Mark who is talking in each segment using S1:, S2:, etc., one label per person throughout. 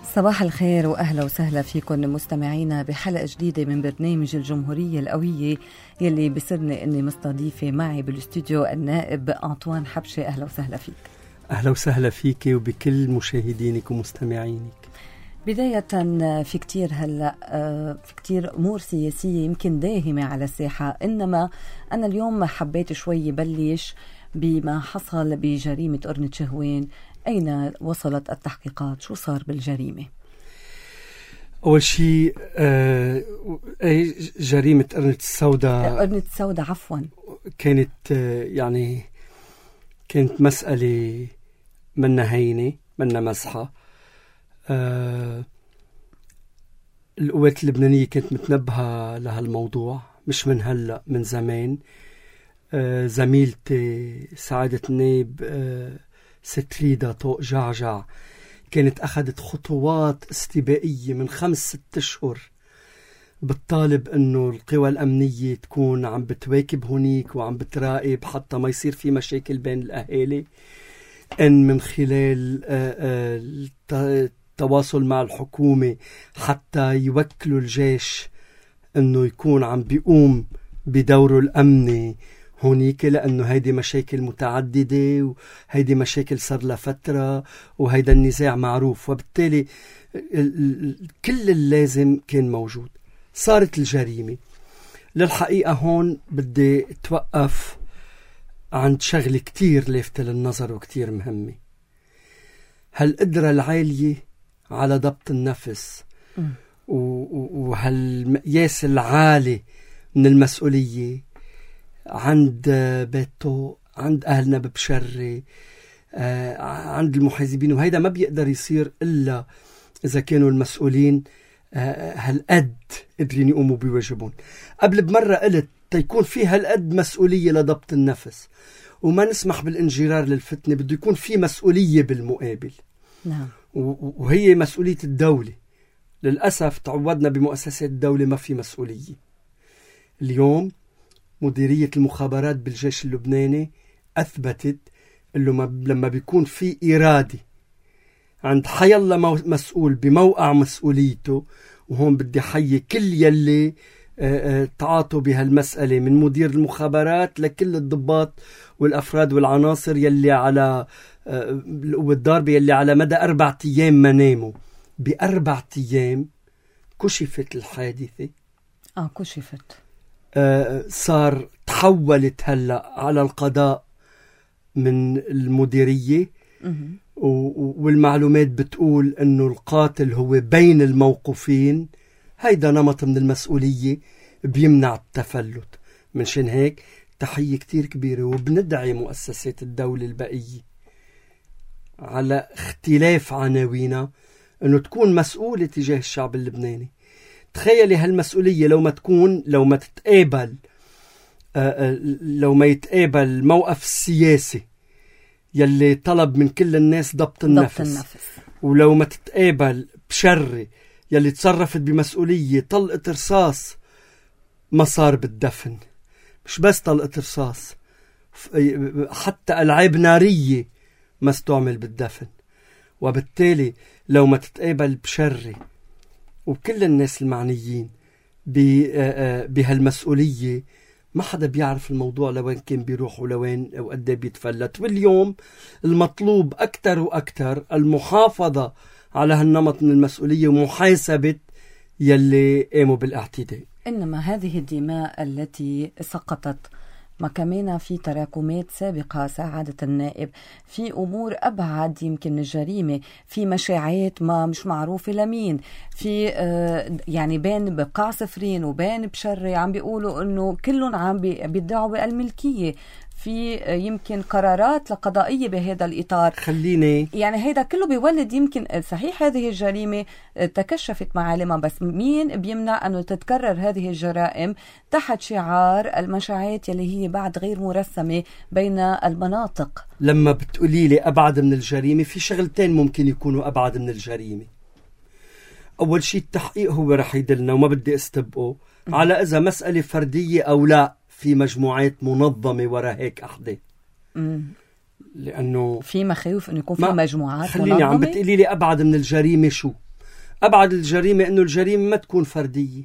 S1: صباح الخير وأهلا وسهلا فيكم مستمعينا بحلقة جديدة من برنامج الجمهورية القوية يلي بصرني أني مستضيفة معي بالاستوديو النائب أنطوان حبشة. أهلا وسهلا فيك.
S2: أهلا وسهلا فيك وبكل مشاهدينك ومستمعينك.
S1: بداية في كتير أمور سياسية يمكن داهمة على الساحة، إنما أنا اليوم حبيت شوي بلش بما حصل بجريمة قرنة شهوين. أين وصلت التحقيقات؟ شو صار بالجريمة؟
S2: أول شيء جريمة قرنة السوداء
S1: عفوا
S2: كانت كانت مسألة منا هينة منا مزحة. القوات اللبنانية كانت متنبهة لهالموضوع مش من هلأ، من زمان. زميلتي سعادة النائب ست ريدا طوق جعجع كانت أخذت خطوات استباقية من 5-6 أشهر بالطالب أنه القوى الأمنية تكون عم بتواكب هونيك وعم بتراقب حتى ما يصير في مشاكل بين الأهالي، إن من خلال التواصل مع الحكومة حتى يوكلوا الجيش أنه يكون عم بيقوم بدوره الأمني هونيك، لأنه هيدي مشاكل متعددة وهيدي مشاكل صار لها فترة وهيدا النزاع معروف، وبالتالي كل اللازم كان موجود. صارت الجريمة. للحقيقة هون بدي اتوقف عند شغلة كتير لافتة للنظر وكتير مهمة. هالقدرة العالية على ضبط النفس وهالمقياس العالي من المسؤولية عند بيتو، عند أهلنا ببشري، عند المحاسبين، وهيدا ما بيقدر يصير إلا إذا كانوا المسؤولين هالقد قدرين يقوموا بواجبهم. قبل بمرة قلت تيكون في هالقد مسؤولية لضبط النفس وما نسمح بالانجرار للفتنة، بده يكون في مسؤولية بالمقابل.
S1: نعم.
S2: وهي مسؤولية الدولة. للأسف تعودنا بمؤسسات الدولة ما في مسؤولية. اليوم مديرية المخابرات بالجيش اللبناني أثبتت إنه لما بيكون في إرادة عند حيالله مسؤول بموقع مسؤوليته، وهون بدي حيي كل يلي تعاطوا بهالمسألة من مدير المخابرات لكل الضباط والأفراد والعناصر يلي على القوة الضاربة يلي على مدى 4 أيام ما ناموا. ب4 أيام كشفت الحادثة.
S1: كشفت.
S2: صار تحولت هلأ على القضاء من المديرية، والمعلومات بتقول انه القاتل هو بين الموقوفين. هيدا نمط من المسؤولية بيمنع التفلت. منشان هيك تحية كتير كبيرة، وبندعي مؤسسات الدولة البقية على اختلاف عناوينها انه تكون مسؤولة تجاه الشعب اللبناني. تخيلي هالمسؤولية لو ما يتقابل الموقف السياسي يلي طلب من كل الناس ضبط النفس، ولو ما تتقابل بشري يلي تصرفت بمسؤولية طلقة رصاص ما صار بالدفن. مش بس طلقة رصاص، حتى ألعاب نارية ما استعمل بالدفن. وبالتالي لو ما تتقابل بشري وكل الناس المعنيين بهالمسؤولية، ما حدا بيعرف الموضوع لوين كان بيروح ولوين وقد بيتفلت. واليوم المطلوب أكتر وأكتر المحافظة على هالنمط من المسؤولية ومحاسبة يلي قاموا بالاعتداء.
S1: إنما هذه الدماء التي سقطت ما كمان في تراكمات سابقة سعادة النائب، في أمور أبعد يمكن من الجريمة، في مشاعات ما مش معروفة لمين، في يعني بين بقاع صفرين وبين بشري عم بيقولوا إنه كلهم عم بيدعوا الملكية، في يمكن قرارات قضائية بهذا الإطار.
S2: خليني
S1: يعني هيدا كله بيولد يمكن صحيح هذه الجريمة تكشفت معالمها، بس مين بيمنع أنه تتكرر هذه الجرائم تحت شعار المشاعات يلي هي بعد غير مرسمة بين المناطق؟
S2: لما بتقولي لي أبعد من الجريمة، في شغلتين ممكن يكونوا أبعد من الجريمة. أول شيء التحقيق هو رح يدلنا، وما بدي استبقه على إذا مسألة فردية أو لا في مجموعات منظمة وراء هيك أحداث.
S1: لأنه في مخاوف أنه يكون في مجموعات
S2: خليني
S1: منظمة.
S2: عم بتقولي لي أبعد من الجريمة شو؟ أبعد الجريمة أنه الجريمة ما تكون فردية.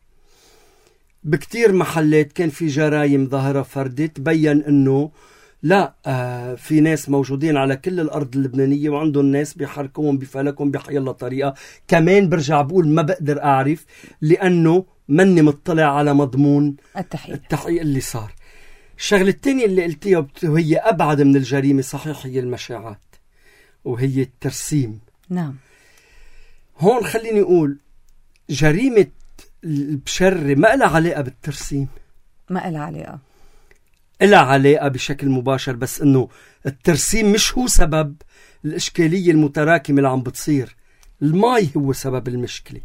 S2: بكتير محلات كان في جرائم ظاهرة فردية تبين أنه لا، في ناس موجودين على كل الأرض اللبنانية وعندهم ناس بيحركوهم بفلكهم بحي الله طريقة. كمان برجع بقول ما بقدر أعرف لأنه مني مطلع على مضمون التحقيق اللي صار. الشغلة الثانية اللي قلتيها وهي أبعد من الجريمة صحيح هي المشاعات وهي الترسيم.
S1: نعم.
S2: هون خليني أقول جريمة البشرة ما لها علاقة بالترسيم،
S1: ما لها علاقة،
S2: لها علاقة بشكل مباشر، بس إنه الترسيم مش هو سبب الإشكالية المتراكمة اللي عم بتصير. الماء هو سبب المشكلة.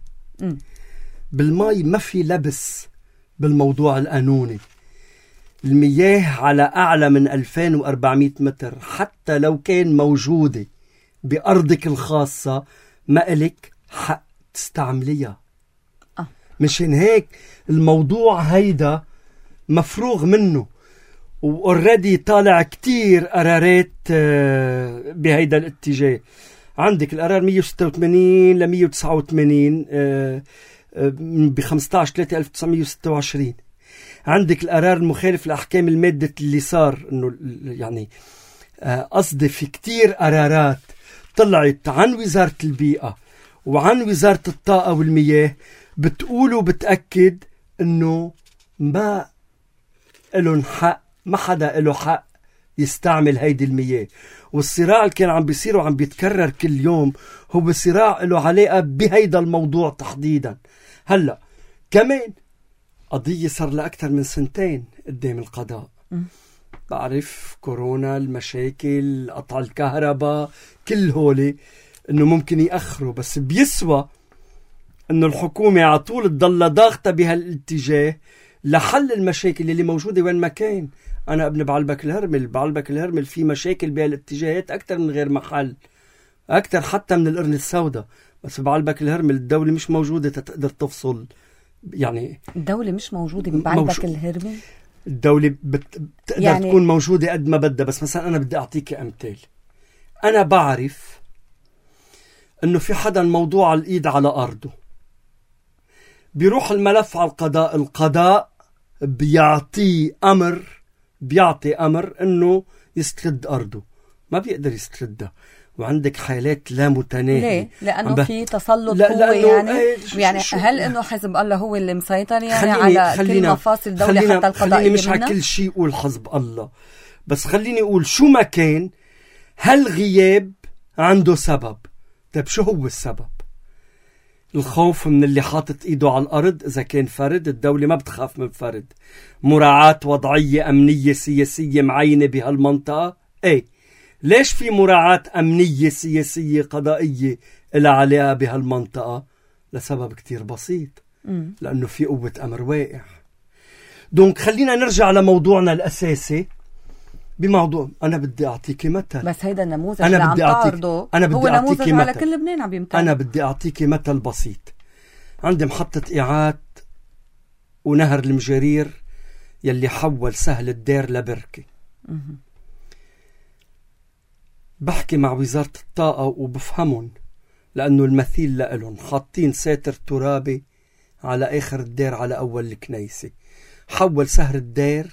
S2: بالماء ما في لبس بالموضوع القانوني. المياه على أعلى من 2400 متر حتى لو كان موجودة بأرضك الخاصة ما إلك حق تستعمليها. مشان هيك الموضوع هيدا مفروغ منه، وأوريدي طالع كتير قرارات بهيدا الاتجاه. عندك القرار 186 ل 189 ب 15/3/1926. عندك القرار المخالف لأحكام المادة اللي صار إنه يعني قصدي في كتير قرارات طلعت عن وزارة البيئة وعن وزارة الطاقة والمياه بتقول وبتأكد إنه ما إلهم حق، ما حدا إله حق يستعمل هيدي المياه. والصراع اللي كان عم بيصير وعم بيتكرر كل يوم هو صراع له علاقة بهيدا الموضوع تحديدا. هلأ كمان قضية صار لها أكثر من 2 سنين قدام القضاء. بعرف كورونا، المشاكل، قطع الكهرباء، كل هولي إنه ممكن يأخروا، بس بيسوى إنه الحكومة على طول تضل ضاغطة بهالاتجاه لحل المشاكل اللي موجودة وين ما كان. أنا ابن بعلبك الهرمل في مشاكل بهالاتجاهات أكثر من غير محل، أكثر حتى من القرن السوداء. بس بعلبك الهرمل الدولة مش موجودة تقدر تفصل. يعني
S1: الدولة مش موجودة ببعلبك الهرمل.
S2: الدولة بتقدر يعني تكون موجودة قد ما بدها. بس مثلا أنا بدي أعطيك أمثال. أنا بعرف إنه في حدا موضوع الإيد على أرضه، بيروح الملف على القضاء بيعطي أمر إنه يسترد أرضه، ما بيقدر يستردها. وعندك حالات لا متناهية.
S1: ليه؟ لأنه في تسلط قوي يعني هل إنه حزب الله هو اللي مسيطر يعني على كل مفاصل الدولة حتى القضائية؟
S2: خليني مش على كل شيء أقول حزب الله، بس خليني أقول شو ما كان هالغياب عنده سبب. طيب شو هو السبب؟ الخوف من اللي حاطط ايده على الارض. اذا كان فرد، الدولة ما بتخاف من فرد. مراعاة وضعية امنية سياسية معينة بهالمنطقة. ليش في مراعاة امنية سياسية قضائية لها علاقة بهالمنطقة؟ لسبب كتير بسيط، لانه في قوة امر واقع. دونك خلينا نرجع لموضوعنا الاساسي بموضوع. أنا بدي أعطيكي مثل،
S1: بس هيدا النموذج اللي عم تعرضه هو نموذج على كل لبنان عم يمتلك.
S2: أنا بدي أعطيكي مثل بسيط. عندي محطة إيعاد ونهر المجرير يلي حول سهل الدير لبركة. بحكي مع وزارة الطاقة وبفهمهم، لأنه المثيل لألهم حاطين ساتر ترابي على آخر الدير على أول الكنيسة. حول سهر الدير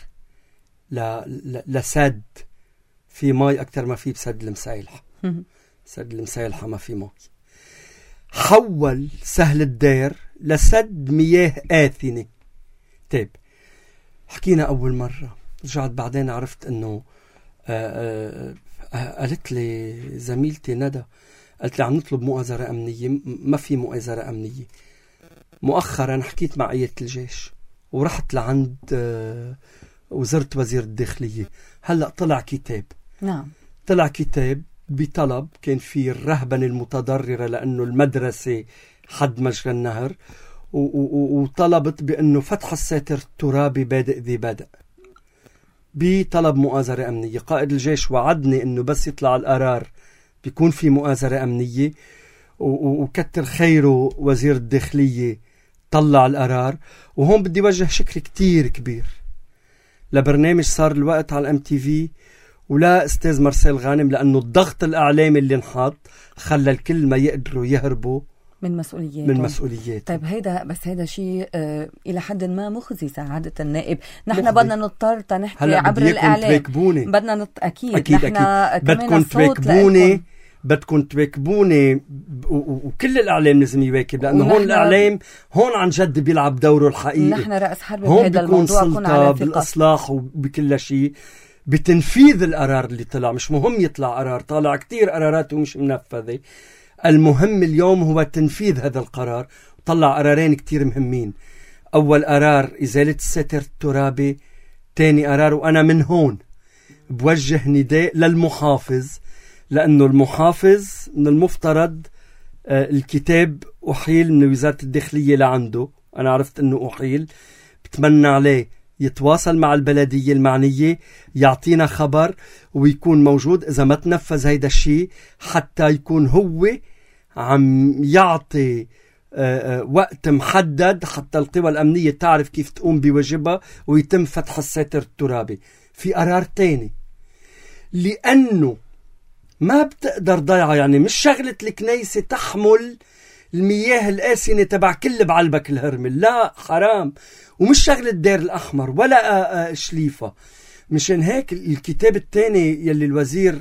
S2: لسد في ماي أكتر ما في بسد المسايلحة. سد المسايلحة ما في ماي. حول سهل الدير لسد مياه آثنة. طيب حكينا أول مرة، رجعت بعدين عرفت أنه قالت لي زميلتي ندى، قالت لي عم نطلب مؤازرة أمنية. ما في مؤازرة أمنية. مؤخرا حكيت مع قيادة الجيش ورحت لعند وزرت وزير الداخلية. هلأ طلع كتاب.
S1: نعم.
S2: طلع كتاب بطلب كان فيه الرهبنة المتضررة لأنه المدرسة حد مجرى النهر، وطلبت بأنه فتح الساتر الترابي بادئ ذي بدء بطلب مؤازرة أمنية. قائد الجيش وعدني أنه بس يطلع القرار بيكون في مؤازرة أمنية، وكتر خيره وزير الداخلية طلع القرار. وهون بدي وجه شكر كتير كبير لبرنامج صار الوقت على MTV ولا أستاذ مرسيل غانم، لأنه الضغط الإعلامي اللي انحط خلى الكل ما يقدروا يهربوا
S1: من مسؤوليات.
S2: من مسؤوليات.
S1: طيب هيدا شيء إلى حد ما مخزي سعادة النائب. نحن بدنا نضطر تنحكي عبر الإعلام. بدنا أكيد نحن
S2: بدكم تواكبوني وكل الإعلام لازم يواكب، لأنه هون الإعلام هون عن جد بيلعب دوره الحقيقي.
S1: نحن رأس حرب بهذا الموضوع،
S2: كون على بالإصلاح وبكل شيء، بتنفيذ القرار اللي طلع. مش مهم يطلع قرار، طالع كتير قرارات ومش منفذة. المهم اليوم هو تنفيذ هذا القرار. طلع قرارين كتير مهمين. أول قرار إزالة الستر الترابي، تاني قرار، وأنا من هون بوجه نداء للمحافظ، لأنه المحافظ من المفترض الكتاب أحيل من وزارة الداخلية لعنده. أنا عرفت أنه أحيل، بتمنى عليه يتواصل مع البلدية المعنية، يعطينا خبر ويكون موجود إذا ما تنفذ هيدا الشيء، حتى يكون هو عم يعطي وقت محدد حتى القوى الأمنية تعرف كيف تقوم بواجبها ويتم فتح الساتر الترابي. في قرار تاني، لأنه ما بتقدر ضيعة، يعني مش شغلة الكنيسة تحمل المياه الآسنة تبع كل بعلبك الهرمل، لا حرام، ومش شغلة الدير الأحمر ولا شليفة. مشان هيك الكتاب التاني يلي الوزير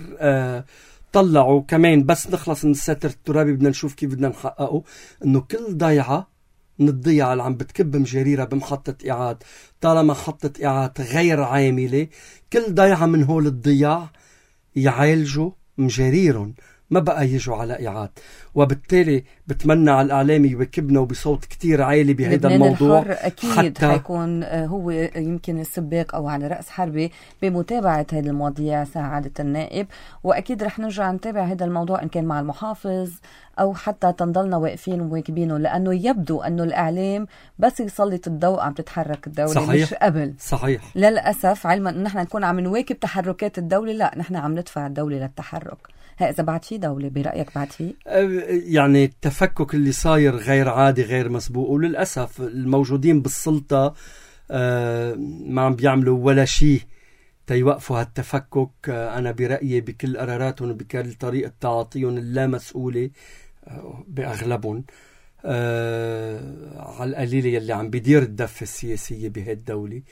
S2: طلعوا كمان، بس نخلص من الساتر الترابي بدنا نشوف كيف بدنا نحققه، انه كل ضيعة من الضيعة اللي عم بتكب مجريرة بمحطة إعاد، طالما محطة إعاد غير عاملة، كل ضيعة من هول الضياع يعالجوا مجريرهم، ما بقى يجوا على إعاد. وبالتالي بتمنى على الإعلام يواكبنا وبصوت كتير عالي بهذا الموضوع.
S1: أكيد حيكون هو يمكن السباق أو على رأس حربة بمتابعة هذه المواضيع سعادة النائب، وأكيد رح نرجع نتابع هذا الموضوع إن كان مع المحافظ أو حتى تنضلنا واقفين ومواكبينه، لأنه يبدو أنه الإعلام بس يسلط الضوء عم تتحرك الدولة. صحيح. مش قبل.
S2: صحيح.
S1: للأسف علما أن نحن نكون عم نواكب تحركات الدولة، لا نحن عم ندفع الدولة للتحرك. إذا بعد في دولة برأيك بعد في؟
S2: يعني التفكك اللي صاير غير عادي غير مسبوق، وللأسف الموجودين بالسلطة ما عم بيعملوا ولا شيء تيوقفوا هالتفكك. أنا برأيي بكل قراراتهم وبكل طريقة تعاطيهم اللامسؤولة بأغلبهم على القليلة يلي عم بيدير الدفة السياسية بهالدولة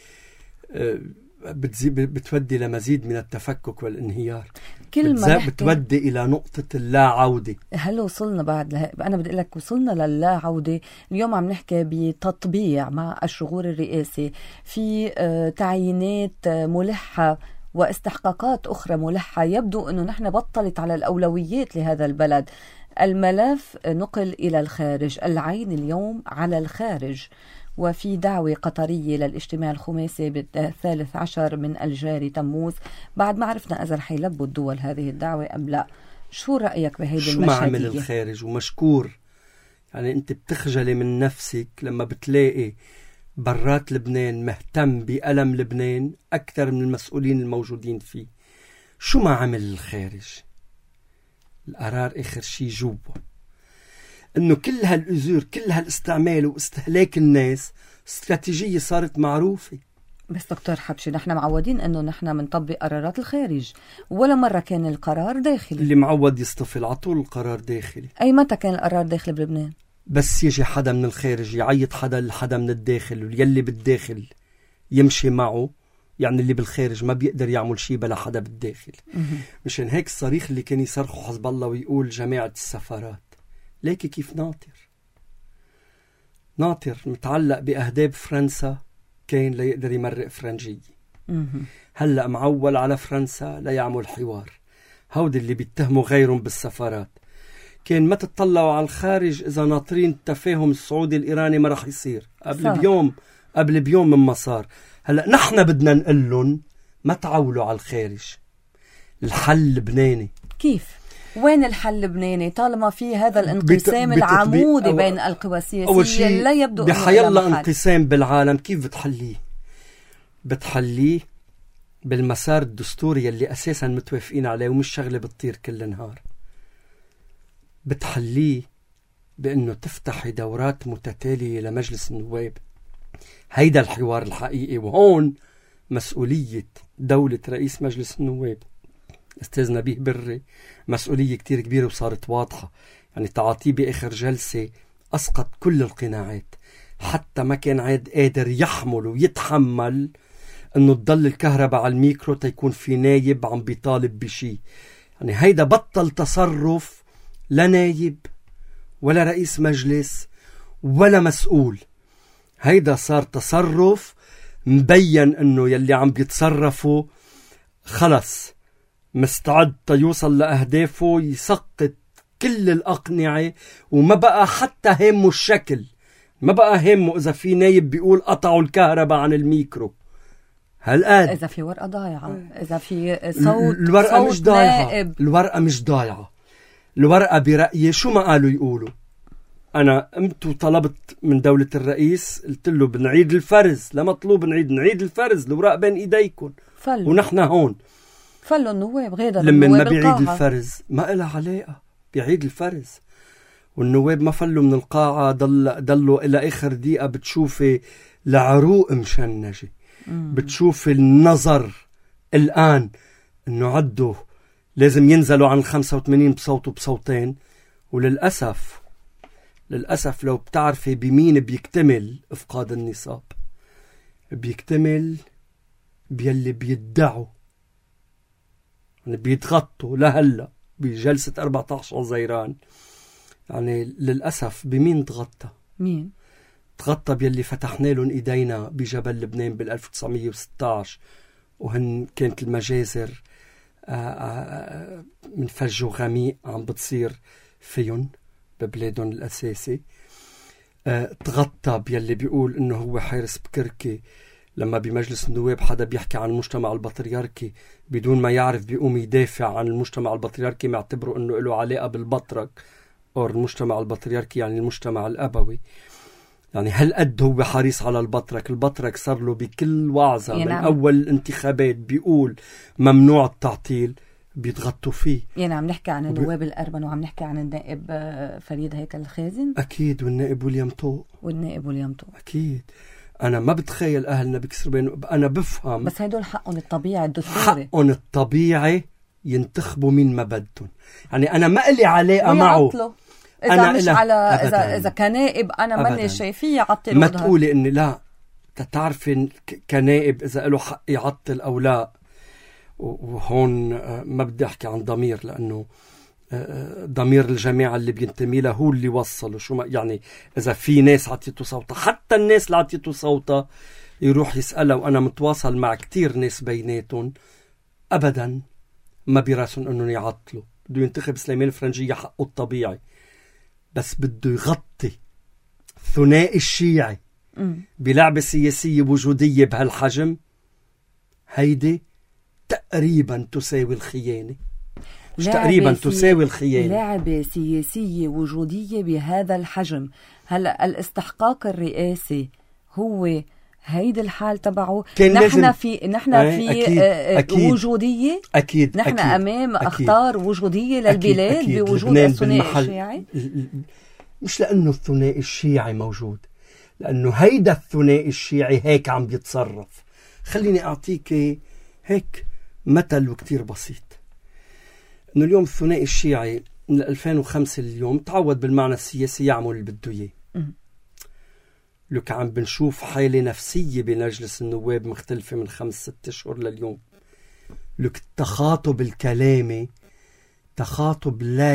S2: بتودي لمزيد من التفكك والانهيار، بتودي إلى نقطة اللا عودة.
S1: هل وصلنا بعد أنا بدي أقول لك وصلنا للا عودة. اليوم عم نحكي بتطبيع مع الشغور الرئاسي في تعيينات ملحة واستحقاقات أخرى ملحة. يبدو أنه نحن بطلت على الأولويات لهذا البلد. الملف نقل إلى الخارج، العين اليوم على الخارج، وفي دعوة قطرية للاجتماع الخماسي بالثالث عشر من الجاري تموز. بعد ما عرفنا إذا رح يلبوا الدول هذه الدعوة أم لا. شو رأيك بهيدي المشهدية؟
S2: شو ما عمل الخارج ومشكور. يعني أنت بتخجلي من نفسك لما بتلاقي برات لبنان مهتم بألم لبنان أكثر من المسؤولين الموجودين فيه. شو ما عمل الخارج؟ القرار آخر شي جوا، إنه كل هالأزور كل هالاستعمال واستهلاك الناس استراتيجية صارت معروفة.
S1: بس دكتور حبشي، نحن معودين إنه نحن منطبق قرارات الخارج، ولا مرة كان القرار داخلي. اللي
S2: معود يصطفل على طول القرار داخلي.
S1: أي متى كان القرار داخلي بلبنان؟
S2: بس يجي حدا من الخارج يعيط حدا من الداخل، واللي بالداخل يمشي معه. يعني اللي بالخارج ما بيقدر يعمل شيء بلا حدا بالداخل. مشان هيك الصريخ اللي كان يصرخوا حزب الله ويقول جماعة السفارات، ليكي كيف ناطر متعلق بأهداب فرنسا كان ليقدر يمرق فرنجية. هلأ معول على فرنسا ليعمل حوار. هود اللي بيتهموا غيرهم بالسفارات. كان ما تطلعوا على الخارج إذا ناطرين التفاهم السعودي الإيراني ما رح يصير قبل بيوم من مسار. هلأ نحن بدنا نقول لهم ما تعولوا على الخارج. الحل لبناني.
S1: كيف؟ وين الحل اللبناني طالما في هذا الانقسام العمودي بين القوى السياسية؟ لا يبدو
S2: بحيالله انقسام بالعالم. كيف بتحليه بالمسار الدستوري اللي أساسا متوافقين عليه ومش شغلة بتطير كل نهار. بتحليه بأنه تفتحي دورات متتالية لمجلس النواب. هيدا الحوار الحقيقي، وهون مسؤولية دولة رئيس مجلس النواب أستاذ نبيه بري مسؤولية كتير كبيرة وصارت واضحة. يعني تعاطيه بآخر جلسة أسقط كل القناعات، حتى ما كان عاد قادر يحمل ويتحمل أنه تضل الكهرباء على الميكرو تيكون في نايب عم بيطالب بشي. يعني هيدا بطل تصرف لا نايب ولا رئيس مجلس ولا مسؤول، هيدا صار تصرف مبين أنه يلي عم بيتصرفوا خلص مستعد يوصل لأهدافه، يسقط كل الأقنعة، وما بقى حتى همه الشكل، ما بقى همه إذا في نايب بيقول قطعوا الكهرباء عن الميكرو. هالقد
S1: إذا في ورقة ضايعة، إذا في صوت
S2: الورقة
S1: صوت
S2: مش ضايعة،
S1: نائب.
S2: الورقة مش ضايعة، الورقة برأيي شو ما قالوا يقولوا. أنا قمت وطلبت من دولة الرئيس، قلت له بنعيد الفرز، لا مطلوب نعيد الفرز، الورق بين إيديكم ونحن هون.
S1: فلوا النواب غير
S2: لما ما بيعيد الفرز ما إلها علاقة، بيعيد الفرز، والنواب ما فلوا من القاعة، ضلوا إلى آخر دقيقة. بتشوفي العروق مشنجة، بتشوفي النظر الآن إنه عدوا لازم ينزلوا عن 85 بصوت وبصوتين. وللأسف لو بتعرفي بمين بيكتمل إفقاد النصاب، بيكتمل بيلي بيدعوا، يعني بيتغطوا لهلا بجلسة 14 غزيران. يعني للأسف بمين تغطى؟
S1: مين؟
S2: تغطى بيلي فتحنا لهم إيدينا بجبل لبنان بال1916، وهن كانت المجازر من فج وغميق عم بتصير فيهم ببلادهم الأساسي. تغطى بيلي بيقول إنه هو حارس بكركي، لما بمجلس النواب حدا بيحكي عن المجتمع البطريركي بدون ما يعرف بيقوم يدافع عن المجتمع البطريركي، معتبره إنه له علاقة بالبطرك أو المجتمع البطريركي يعني المجتمع الأبوي. يعني هالقد هو حريص على البطرك صار له بكل وعظة من أول الانتخابات بيقول ممنوع التعطيل، بيتغطوا فيه.
S1: يعني عم نحكي عن النواب الأربن، وعم نحكي عن النائب فريد هيكل الخازن
S2: أكيد، والنائب ويليام طوق أكيد. أنا ما بتخيل أهلنا بكسر بينه، أنا بفهم،
S1: بس هيدول حقهم الطبيعي الدستوري،
S2: حقهم الطبيعي ينتخبوا مين ما بدهم. يعني أنا ما إلي علاقة معه،
S1: إذا
S2: أنا
S1: مش على إذا كنائب أنا ماني شايفيه يعطل.
S2: ما تقولي إني لا، تعرفي كنائب إذا له حق يعطل أو لا. وهون ما بدي أحكي عن ضمير، لأنه ضمير الجماعة اللي بينتمي له هو اللي وصله. شو ما يعني إذا في ناس عطيته صوتها، حتى الناس اللي عطيته صوتها يروح يسألها، وأنا متواصل مع كتير ناس بيناتهم أبدا ما بيراسون أنهم يعطلوا. بده ينتخب سليمان الفرنجية حقه الطبيعي، بس بده يغطي الثنائي الشيعي بلعبة سياسية وجودية بهالحجم. هيدي تقريبا تساوي الخيانة، مش تقريبا تساوي الخيانة.
S1: لعبة سياسية وجودية بهذا الحجم. هلأ الاستحقاق الرئاسي هو هيدي الحال تبعه. نحن في أكيد وجودية،
S2: أكيد
S1: نحن
S2: أكيد
S1: أمام
S2: أكيد
S1: أخطار وجودية للبلاد أكيد بوجود الثنائي الشيعي.
S2: مش لأنه الثنائي الشيعي موجود، لأنه هيدا الثنائي الشيعي هيك عم بيتصرف. خليني أعطيك هيك مثل وكتير بسيط، إنه اليوم الثنائي الشيعي من 2005 اليوم تعود بالمعنى السياسي يعمل اللي بده إياه. لك عم بنشوف حالة نفسية بمجلس النواب مختلفة من 5-6 أشهر لليوم. لك التخاطب الكلامي تخاطب لا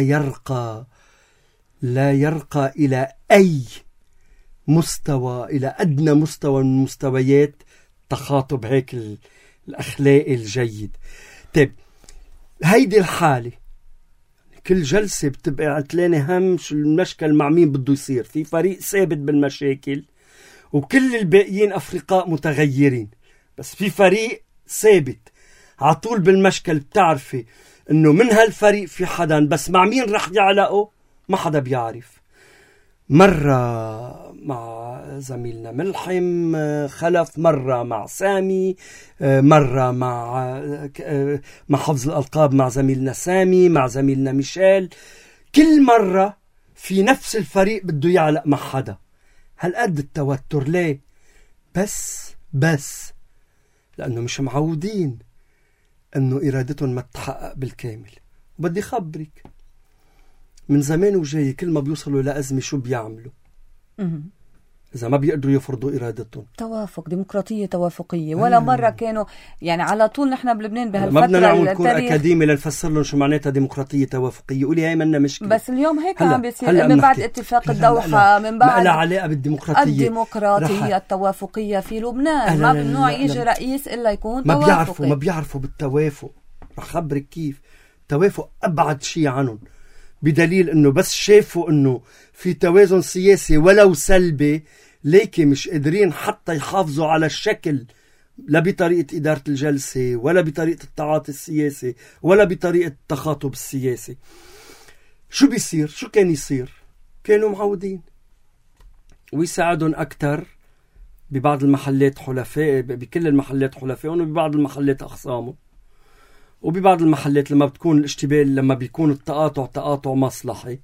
S2: يرقى إلى أي مستوى، إلى أدنى مستوى من مستويات تخاطب هيك الأخلاقي الجيد. طيب هيدي الحالة كل جلسة بتبقى عتلانة هم شو المشكل مع مين بده يصير. في فريق ثابت بالمشاكل وكل الباقيين أفرقاء متغيرين، بس في فريق ثابت عطول بالمشكل. بتعرفي إنه من هالفريق في حدا، بس مع مين رح يعلقه ما حدا بيعرف. مرة مع زميلنا ملحم خلف، مرة مع سامي، مرة مع حفظ الألقاب مع زميلنا سامي، مع زميلنا ميشيل. كل مرة في نفس الفريق بده يعلق مع حدا. هالقد التوتر ليه؟ بس لأنه مش معودين أنه إرادتهم ما تتحقق بالكامل. وبدي خبرك من زمان وجاي كل ما بيوصلوا لأزمة شو بيعملوا؟ إذا ما بيقدروا يفرضوا إرادتهم.
S1: توافق، ديمقراطية توافقية. ولا مرة كانوا يعني على طول نحن بلبنان بهالفترة
S2: ما بدنا نعمل كور أكاديمي لنفسر لهم شو معناتها ديمقراطية توافقية. قولي هاي منا مشكلة.
S1: بس اليوم هيك عم بيصير من بعد اتفاق الدوحة، من بعد
S2: ما لها علاقة بالديمقراطية.
S1: الديمقراطية التوافقية في لبنان ما ممنوع يجي رئيس إلا يكون توافقي.
S2: ما بيعرفوا بالتوافق. رح خبرك كيف التوافق أبعد شيء عنهم، بدليل انه بس شافوا انه في توازن سياسي ولو سلبي، ليكي مش قادرين حتى يحافظوا على الشكل، لا بطريقة إدارة الجلسة ولا بطريقة التعاطي السياسي ولا بطريقة التخاطب السياسي. شو بيصير؟ شو كان يصير؟ كانوا معودين ويساعدون أكتر ببعض المحلات حلفاء، بكل المحلات حلفائهم وببعض المحلات أخصامهم، وببعض المحلات لما بتكون الاشتبال، لما بيكون تقاطع مصلحي،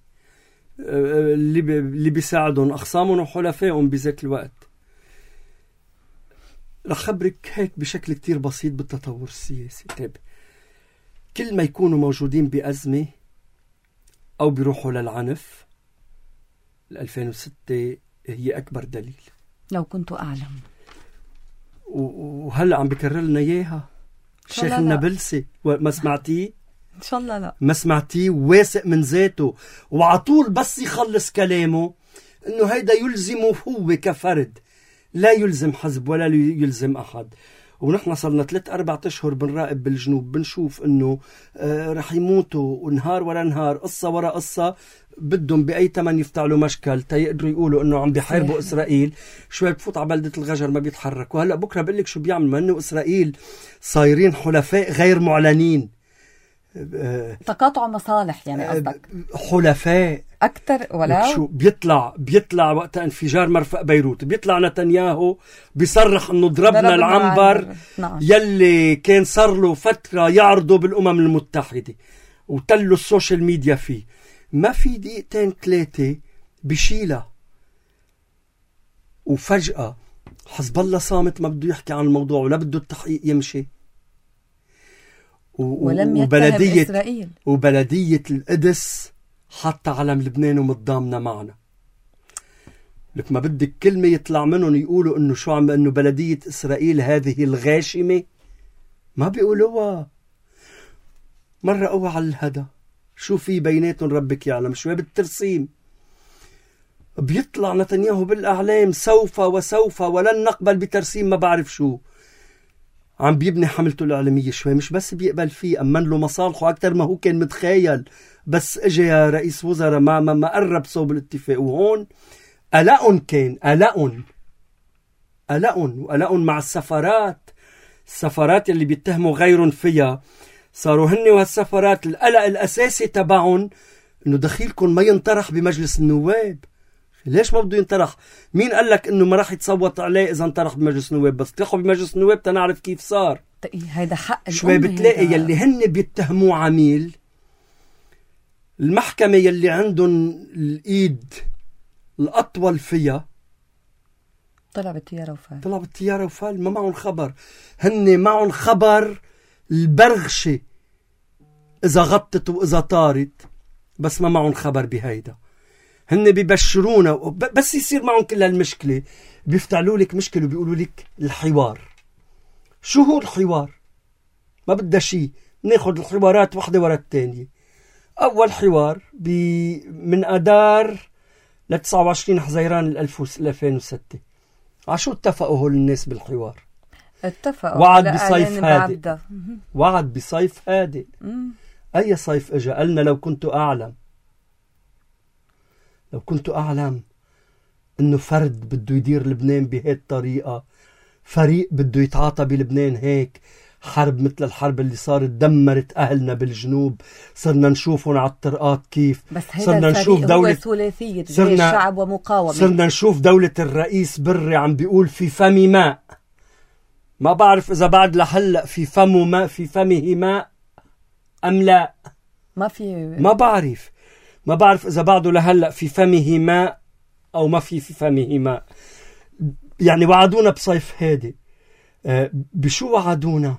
S2: اللي بيساعدهم أخصامهم وحلفائهم بذات الوقت. رح خبرك هيك بشكل كتير بسيط بالتطور السياسي. طيب كل ما يكونوا موجودين بأزمة أو بيروحوا للعنف، 2006 هي أكبر دليل.
S1: لو كنت أعلم.
S2: وهلأ عم بكرر لنا إياها الشيخ النابلسي. ما سمعتيه؟
S1: إن شاء الله لا.
S2: ما سمعتيه؟ واثق من ذاته وعطول بس يخلص كلامه إنه هيدا يلزمه هو كفرد، لا يلزم حزب ولا يلزم أحد. ونحن صلنا 3-4 أشهر بنراقب بالجنوب، بنشوف إنه رح يموتوا نهار ورا نهار، قصة ورا قصة، بدهم بأي تمن يفتعلوا مشكل تيقدروا يقولوا إنه عم بيحاربوا إسرائيل. شوي بفوت على بلدة الغجر ما بيتحركوا. هلأ بكرة بقول لك شو بيعمل، ما إنه إسرائيل صايرين حلفاء غير معلنين.
S1: تقاطع مصالح يعني قصدك؟
S2: حلفاء
S1: أكتر. ولا
S2: شو بيطلع وقت انفجار مرفأ بيروت، بيطلع نتنياهو بيصرح انه ضربنا العنبر يلي كان صار له فترة يعرضه بالأمم المتحدة وتلوا السوشيال ميديا فيه. ما في 2-3 بشيلة، وفجأة حزب الله صامت، ما بده يحكي عن الموضوع ولا بده التحقيق يمشي.
S1: ولم يتهم إسرائيل.
S2: وبلدية القدس حتى علم لبنان ومتضامنة معنا. لك ما بدك كلمة يطلع منهم يقولوا انه شو عم، انه بلدية إسرائيل هذه الغاشمة، ما بيقولوها. مرة قوة على الهدى، شو في بيناتهم ربك يعلم، شوي بالترسيم. بيطلع نتنياهو بالأعلام سوف ولن نقبل بترسيم ما بعرف شو. عم بيبني حملته الإعلامية شوي، مش بس بيقبل فيه، أمن له مصالحه أكتر ما هو كان متخيل. بس اجى يا رئيس وزراء ما قرب صوب الاتفاق. وهون قلقون مع السفارات اللي بيتهموا غيرهم فيها. صاروا هن وهالسفارات القلق الأساسي تبعهم إنه دخيلكم ما ينطرح بمجلس النواب. ليش ما بده ينطرح؟ مين قال لك إنه ما راح يتصوت عليه إذا انطرح بمجلس النواب؟ بس تاخذ بمجلس النواب تنعرف كيف صار.
S1: هيدا حق.
S2: شوي بتلاقي يلي هن بيتهموه عميل، المحكمة يلي عندهم الإيد الأطول فيها
S1: طلع بالطيارة
S2: وفال. ما معهم خبر. هن معهم خبر البرغشة إذا غطت وإذا طارت، بس ما معهم خبر بهيدا. هن بيبشرونا بس يصير معهم كل هالمشكلة بيفتعلوا لك مشكلة وبيقولوا لك الحوار. شو هو الحوار؟ ما بدها شيء، ناخد الحوارات واحدة ورا الثانية. أول حوار من أدار ل 29 حزيران 2006. عشو اتفقوا هول الناس بالحوار؟
S1: اتفقوا
S2: وعد بصيف هادئ. أي صيف اجا؟ قالنا لو كنت أعلم إنه فرد بده يدير لبنان بهي الطريقة، فريق بده يتعاطى بلبنان هيك، حرب مثل الحرب اللي صارت دمرت أهلنا بالجنوب، صرنا نشوفهم على الطرقات كيف.
S1: صرنا نشوف دولة ثلاثية الشعب ومقاومة.
S2: صرنا نشوف دولة الرئيس بري عم بيقول في فمي ماء. ما بعرف إذا بعد لهلأ في فمه ماء أم لا. ما بعرف إذا بعده لهلأ في فمه ماء أو ما في فمه ماء. يعني وعدونا بصيف هادئ. بشو وعدونا؟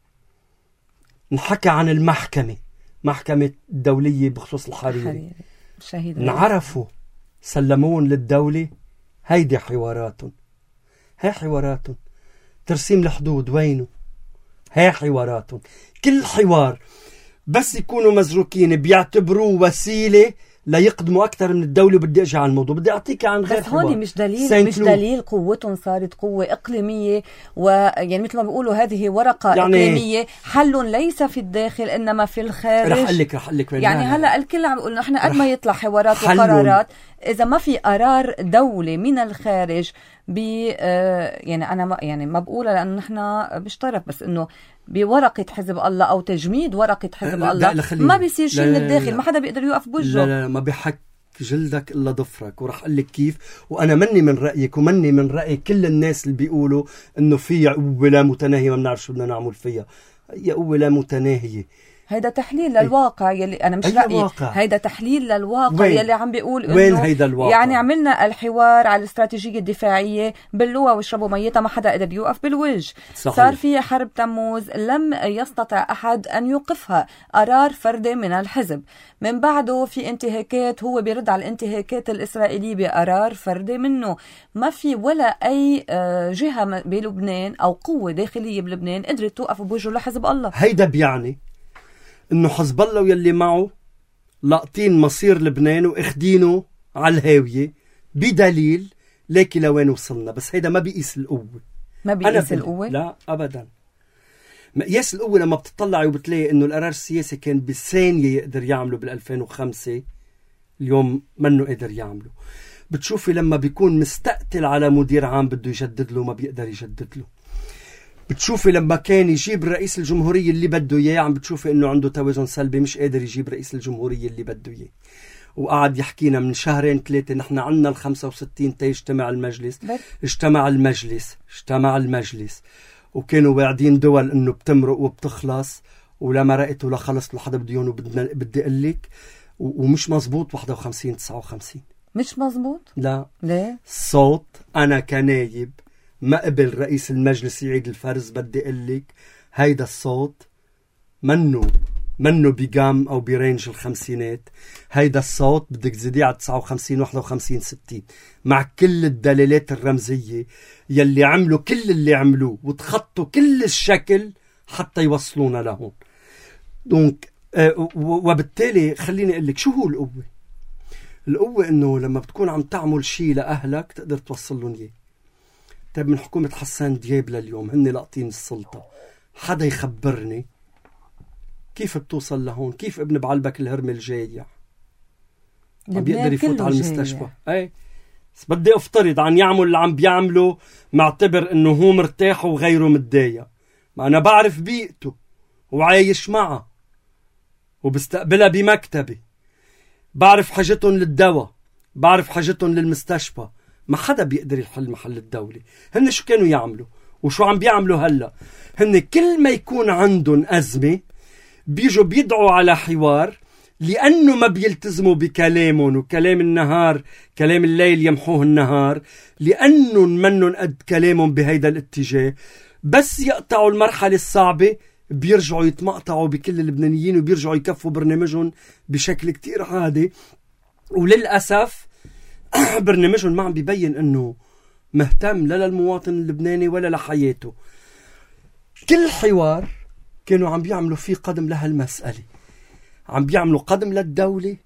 S2: نحكى عن المحكمة الدولية بخصوص الحريري.
S1: شهيد
S2: نعرفوا سلمون للدولة. هيدي حواراتهم، هاي حواراتهم. ترسيم الحدود وينه؟ هاي حواراتهم. كل حوار بس يكونوا مزروكين بيعتبروه وسيلة ليقدموا أكثر من الدولة. بدي أجي على الموضوع، بدي أعطيك عن غير
S1: بس هون مش دليل قوتهم صارت قوة إقليمية، ويعني مثل ما بيقولوا هذه ورقة يعني إقليمية، حل ليس في الداخل إنما في الخارج.
S2: رح أقول لك
S1: يعني هلا الكل عم يقول نحن قد ما يطلع حوارات وقرارات، إذا ما في قرار دولة من الخارج يعني أنا ما بقولها لأنه نحن بشترك، بس إنه بورقة حزب الله أو تجميد ورقة حزب الله ما بيصير شيء من الداخل. ما حدا بيقدر يوقف بوجهه.
S2: لا ما بيحك جلدك إلا ضفرك. ورح أقول لك كيف. وأنا مني من رأيك ومني من رأي كل الناس اللي بيقولوا إنه في قوة لا متناهية ما بنعرف شو بدنا نعمل فيها. هي قوة لا متناهية.
S1: هيدا تحليل للواقع يلي أنا مش رأيي. هيدا تحليل للواقع يلي عم بيقول إنه
S2: وين هيدا الواقع؟
S1: يعني عملنا الحوار على الاستراتيجية الدفاعية، بلوها واشربوا ميتها، ما حدا قدر يوقف بالوجه. صحيح. صار في حرب تموز لم يستطع أحد أن يوقفها، قرار فردي من الحزب. من بعده في انتهاكات، هو بيرد على الانتهاكات الإسرائيلية بقرار فردي منه. ما في ولا أي جهة بلبنان أو قوة داخلية بلبنان قدرت توقف بوجهه لحزب الله.
S2: هيدا بيعني إنه حزب الله ويلي معه لاقطين مصير لبنان واخدينه على الهاوية بدليل لكن لوين وصلنا. بس هيدا ما بيقيس القوة.
S1: ما بيقيس القوة؟
S2: لا أبدا. مقياس القوة لما بتطلعي وبتلاقي إنه القرار السياسي كان بثانية يقدر يعمله بال2005، اليوم منه قادر يعمله. بتشوفي لما بيكون مستقتل على مدير عام بده يجدد له ما بيقدر يجدد له. بتشوفي لما كان يجيب رئيس الجمهورية اللي بده إياه عم بتشوفي إنه عنده توازن سلبي، مش قادر يجيب رئيس الجمهورية اللي بده إياه. وقعد يحكينا من 2-3 نحن عنا 65 تيجتمع المجلس. اجتمع المجلس وكانوا واعدين دول إنه بتمرق وبتخلص، ولما رأيته لخلص لحدا بده يهون. بدي أقول لك ومش مزبوط 51-59 مش
S1: مزبوط.
S2: لا
S1: ليه؟
S2: صوت أنا كنايب ما قبل رئيس المجلس يعيد الفرز. بدي أقول لك هيدا الصوت منه بقام أو برينج الخمسينات. هيدا الصوت بدك تزيديه على 59-51-60 مع كل الدلالات الرمزية يلي عملوا كل اللي عملوه وتخطوا كل الشكل حتى يوصلونا لهون. دونك وبالتالي خليني أقول لك شو هو القوة إنه لما بتكون عم تعمل شيء لأهلك تقدر توصل لهم إياه. طيب من حكومة حسان دياب لليوم هن لاقطين السلطة، حدا يخبرني كيف بتوصل لهون؟ كيف ابن بعلبك الهرم الجايع عم بيقدر يفوت على المستشفى؟ اي بس بدي افترض عن يعمل اللي عم بيعمله معتبر انه هو مرتاح وغيره متضايق. ما انا بعرف بيئته وعايش معها وبستقبلها بمكتبي، بعرف حاجتهم للدواء، بعرف حاجتهم للمستشفى. ما حدا بيقدر يحل محل الدولة. هن شو كانوا يعملوا وشو عم بيعملوا هلأ؟ هن كل ما يكون عندهم أزمة بيجوا بيدعوا على حوار، لأنه ما بيلتزموا بكلامهم، وكلام النهار كلام الليل يمحوه النهار، لأنهم منهم قد كلامهم بهيدا الاتجاه. بس يقطعوا المرحلة الصعبة بيرجعوا يتمقطعوا بكل اللبنانيين وبيرجعوا يكفوا برنامجهم بشكل كتير عادي. وللأسف برنامجهم ما عم بيبين انه مهتم لا للمواطن اللبناني ولا لحياته. كل حوار كانوا عم بيعملوا فيه قدم لهالمسألة، عم بيعملوا قدم للدولة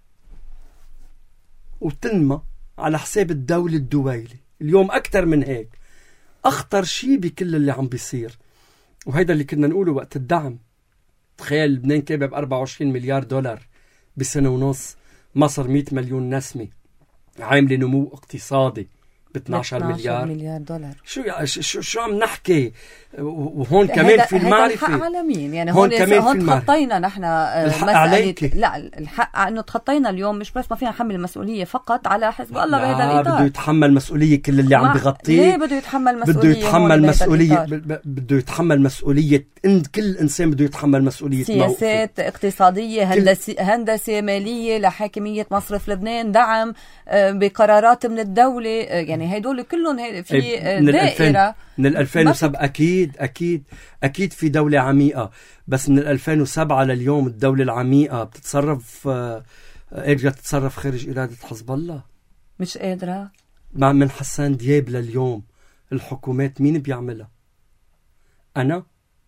S2: وتنمى على حساب الدولة الدويلة. اليوم أكتر من هيك أخطر شيء بكل اللي عم بيصير، وهيدا اللي كنا نقوله وقت الدعم. تخيل لبنان كابب 24 مليار دولار بسنة ونص، مصر 100 مليون نسمة، عامله نمو اقتصادي ب12 مليار
S1: دولار.
S2: شو عم نحكي؟ وهون كمان في المعرفة
S1: الحق على مين؟ يعني هون تخطينا نحن مسألة. لا الحق انه تخطينا اليوم، مش بس ما فينا نحمل المسؤولية فقط على حزب الله بهذا الإطار.
S2: بده يتحمل مسؤولية كل اللي عم بغطيه.
S1: ليه بده يتحمل مسؤولية؟
S2: بده يتحمل مسؤولية كل إنسان بده يتحمل مسؤولية
S1: سياسات اقتصادية، هندسة مالية لحاكمية مصرف لبنان، دعم بقرارات من الدولة. يعني هيدول كلهم في دائرة
S2: من 2007. أكيد في دولة عميقة، بس من 2007 لليوم الدولة العميقة بتتصرف قادرة تتصرف خارج إرادة حزب الله؟
S1: مش قادرة.
S2: مع من حسان دياب لليوم الحكومات مين بيعملها؟ أنا؟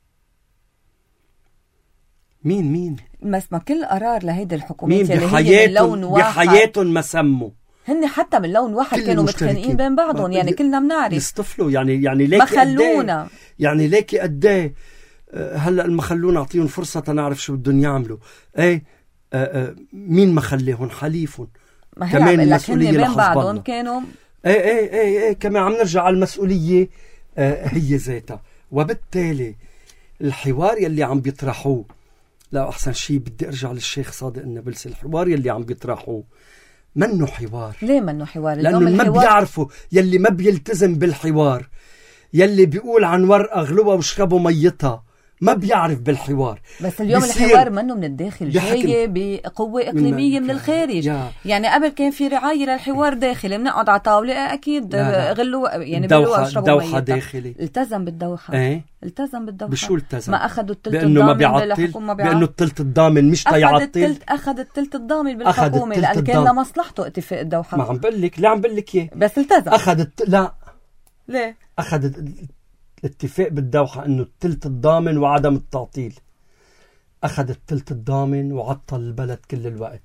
S2: مين؟
S1: بس ما كل قرار لهيدي الحكومات
S2: مين
S1: اللي هي من لون واحد
S2: بحياتهم ما سموا،
S1: هن حتى من لون واحد كانوا متخانقين بين بعضهم، يعني كلنا بنعرف
S2: يصطفلوا. يعني ليك
S1: ما خلونا
S2: قديه، يعني ليك قديه هلا ما خلونا اعطيهم فرصه تنعرف شو بدهم يعملوا. ايه مين ما خليهم؟ حليفهم كمان المسؤوليه
S1: بين بعضهم كانوا
S2: ايه كمان عم نرجع على المسؤوليه هي ذاتها. وبالتالي الحوار يلي عم بيطرحوه، لا احسن شيء بدي ارجع للشيخ صادق النابلسي، الحوار يلي عم بيطرحوه منه حوار.
S1: ليه منه حوار؟
S2: لأنه ما بيعرفوا، يلي ما بيلتزم بالحوار، يلي بيقول عن ورقة غلوة وشربوا ميتها، ما بيعرف بالحوار.
S1: بس اليوم الحوار منه من الداخل، جاي بقوة إقليمية من الخارج. يعني قبل كان في رعاية للحوار داخلي، بنقعد على طاولة أكيد غلوا، يعني بلوا وشربوا ميتها.
S2: داخلي
S1: التزم بالدوحة.
S2: ايه؟
S1: التزم بالدوحة.
S2: بشو التزم؟
S1: ما أخذوا التلت
S2: بأنه ما
S1: بيعطل،
S2: بأنه التلت الضامن مش تيعطل.
S1: أخذ التلت الضامن بالحكومة لأن كان لمصلحته اتفاق الدوحة.
S2: ما عم بقول لك، لا عم بقول لك اياه،
S1: بس التزم.
S2: لا
S1: ليه؟
S2: أخذ الاتفاق بالدوحة انه التلت الضامن وعدم التعطيل. اخذ التلت الضامن وعطل البلد كل الوقت.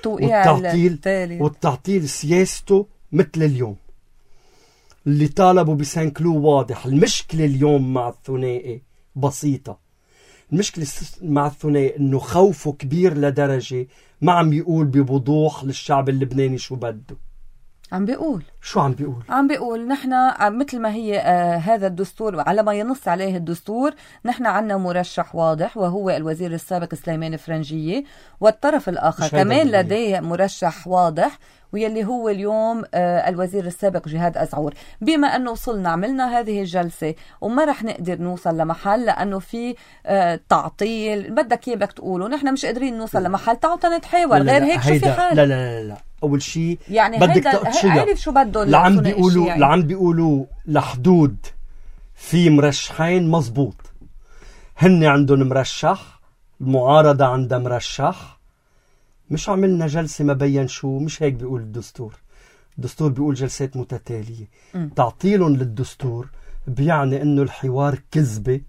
S2: والتعطيل سياسته مثل اليوم اللي طالبوا بسان كلو واضح. المشكلة اليوم مع الثنائي بسيطة. المشكلة مع الثنائي انه خوفه كبير لدرجة ما عم بيقول بوضوح للشعب اللبناني شو بده.
S1: عم بيقول
S2: شو عم بيقول؟
S1: عم بيقول نحن مثل ما هي هذا الدستور على ما ينص عليه الدستور، نحن عنا مرشح واضح وهو الوزير السابق سليمان فرنجية، والطرف الآخر كمان لديه مرشح واضح ويلي هو اليوم الوزير السابق جهاد أزعور. بما أنه وصلنا عملنا هذه الجلسة وما رح نقدر نوصل لمحل لأنه في تعطيل بدك إيه بدك تقوله، نحن مش قادرين نوصل لمحل، تعالوا تنتحاور غير هيك شو في حال؟
S2: لا أول شيء
S1: يعني
S2: بدك
S1: عارف شو بده
S2: لعم بيقولوا لحدود في مرشحين مزبوط. هن عندهم مرشح، المعارضة عندها مرشح، مش عملنا جلسة ما بين شو، مش هيك بيقول الدستور. الدستور بيقول جلسات متتالية. تعطيلهم للدستور بيعني انه الحوار كذبة،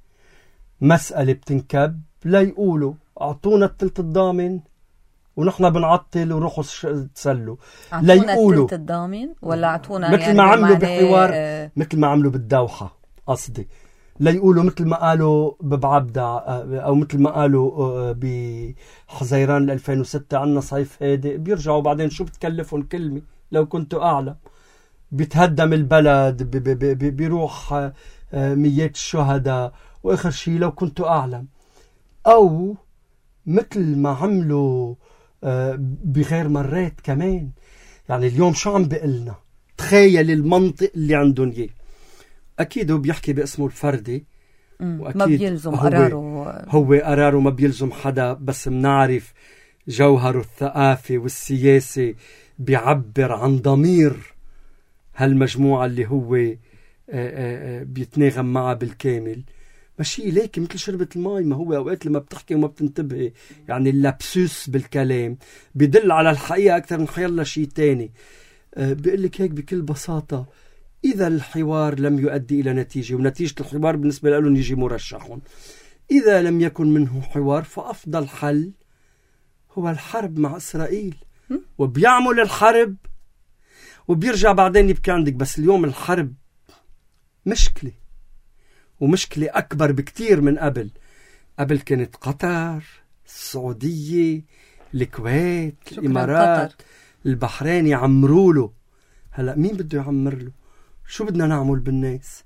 S2: مسألة بتنكب لا يقولوا اعطونا التلت الضامن ونحن بنعطل وروحوا تسلوا. لا يقولوا
S1: التلت الضامن ولا اعطونا
S2: مثل ما عملوا بحوار مثل ما عملوا بالدوحة، قصدي لا يقولوا مثل ما قالوا ببعبدة او مثل ما قالوا بحزيران 2006 عنا صيف هادئ، بيرجعوا بعدين شو بتكلفهم كلمة لو كنتوا اعلم، بيتهدم البلد، بيروح ميات الشهداء، واخر شيء لو كنتوا اعلم. او مثل ما عملوا بغير مرات كمان. يعني اليوم شو عم بقلنا؟ تخيل المنطق اللي عندهم اياه. اكيد هو بيحكي باسمه الفردي،
S1: واكيد ما بيلزم قراره،
S2: هو قراره ما بيلزم حدا، بس منعرف جوهره الثقافي والسياسي بيعبر عن ضمير هالمجموعة اللي هو بيتناغم معها بالكامل. ماشي ليك مثل شربة الماء، ما هو اوقات لما بتحكي وما بتنتبهي، يعني اللابسوس بالكلام بيدل على الحقيقة اكثر من حيلا شيء تاني. بيقول لك هيك بكل بساطة، إذا الحوار لم يؤدي إلى نتيجة، ونتيجة الحوار بالنسبة لهم يجي مرشحون، إذا لم يكن منه حوار فأفضل حل هو الحرب مع إسرائيل. وبيعمل الحرب وبيرجع بعدين يبكي عندك. بس اليوم الحرب مشكلة، ومشكلة أكبر بكتير من قبل. قبل كانت قطر، السعودية، الكويت، الإمارات، البحرين يعمروا له. هلأ مين بده يعمر له؟ شو بدنا نعمل بالناس؟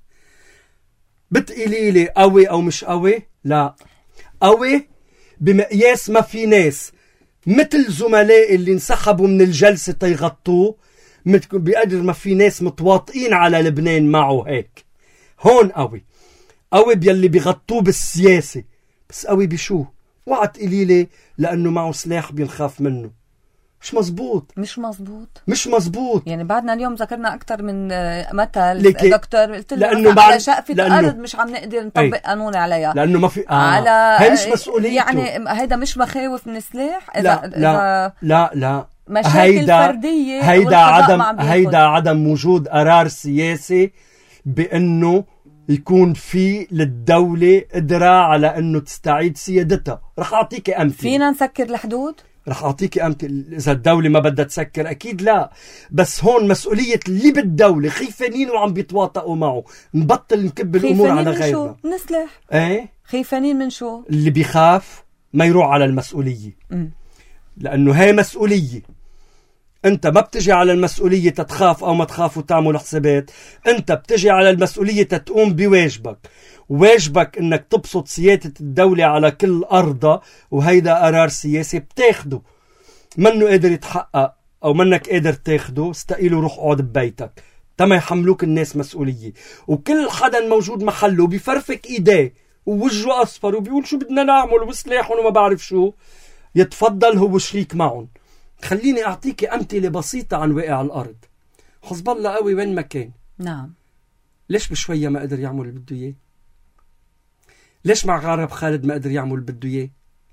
S2: بتقولي لي قوي أو مش قوي؟ لا، قوي بمقياس ما في ناس مثل زملاء اللي انسحبوا من الجلسة تيغطوه، بقدر ما في ناس متواطئين على لبنان معه هيك. هون قوي بيلي بيغطوه بالسياسة، بس قوي بشو؟ وقت قليلة لأنه معه سلاح بينخاف منه.
S1: مش مزبوط.
S2: مش مزبوط.
S1: يعني بعدنا اليوم ذكرنا أكتر من مثل دكتور، قلت
S2: له
S1: على شقفة أرض مش عم نقدر نطبق قانون عليها،
S2: لأنه ما في
S1: على
S2: هي مش مسؤوليته.
S1: يعني هيدا مش مخاوف من السلاح.
S2: لا
S1: مشاكل فردية.
S2: هيدا عدم وجود قرار سياسي بأنه يكون في للدولة قدرة على أنه تستعيد سيادتها. رح أعطيك أمثلة.
S1: فينا نسكر الحدود؟
S2: رح أعطيك أمثلة. إذا الدولة ما بدها تسكر أكيد لا، بس هون مسؤولية اللي بالدولة خيفانين وعم بيتواطئوا معه. نبطل نكب الأمور على غيرنا.
S1: من سلاح.
S2: ايه
S1: خيفانين من شو؟
S2: اللي بيخاف ما يروح على المسؤولية. لأنه هاي مسؤولية. أنت ما بتجي على المسؤولية تتخاف أو ما تخاف وتعمل حسابات. أنت بتجي على المسؤولية تتقوم بواجبك. واجبك أنك تبسط سيادة الدولة على كل أرضها، وهيدا قرار سياسي بتاخده. منه قادر يتحقق أو منك قادر تاخده، استقيله روح اقعد ببيتك تما يحملوك الناس مسؤولية. وكل حدا موجود محله بيفرفك إيديه ووجهه أصفر وبيقول شو بدنا نعمل وسلاحهم وما بعرف شو، يتفضل هو شريك معهم. خليني أعطيك أمثلة بسيطة عن واقع الأرض. حزب الله قوي وين ما كان.
S1: نعم.
S2: ليش بشوية ما قدر يعمل اللي بده إياه؟ ليش مع غارب خالد ما قدر يعمل اللي بده إياه؟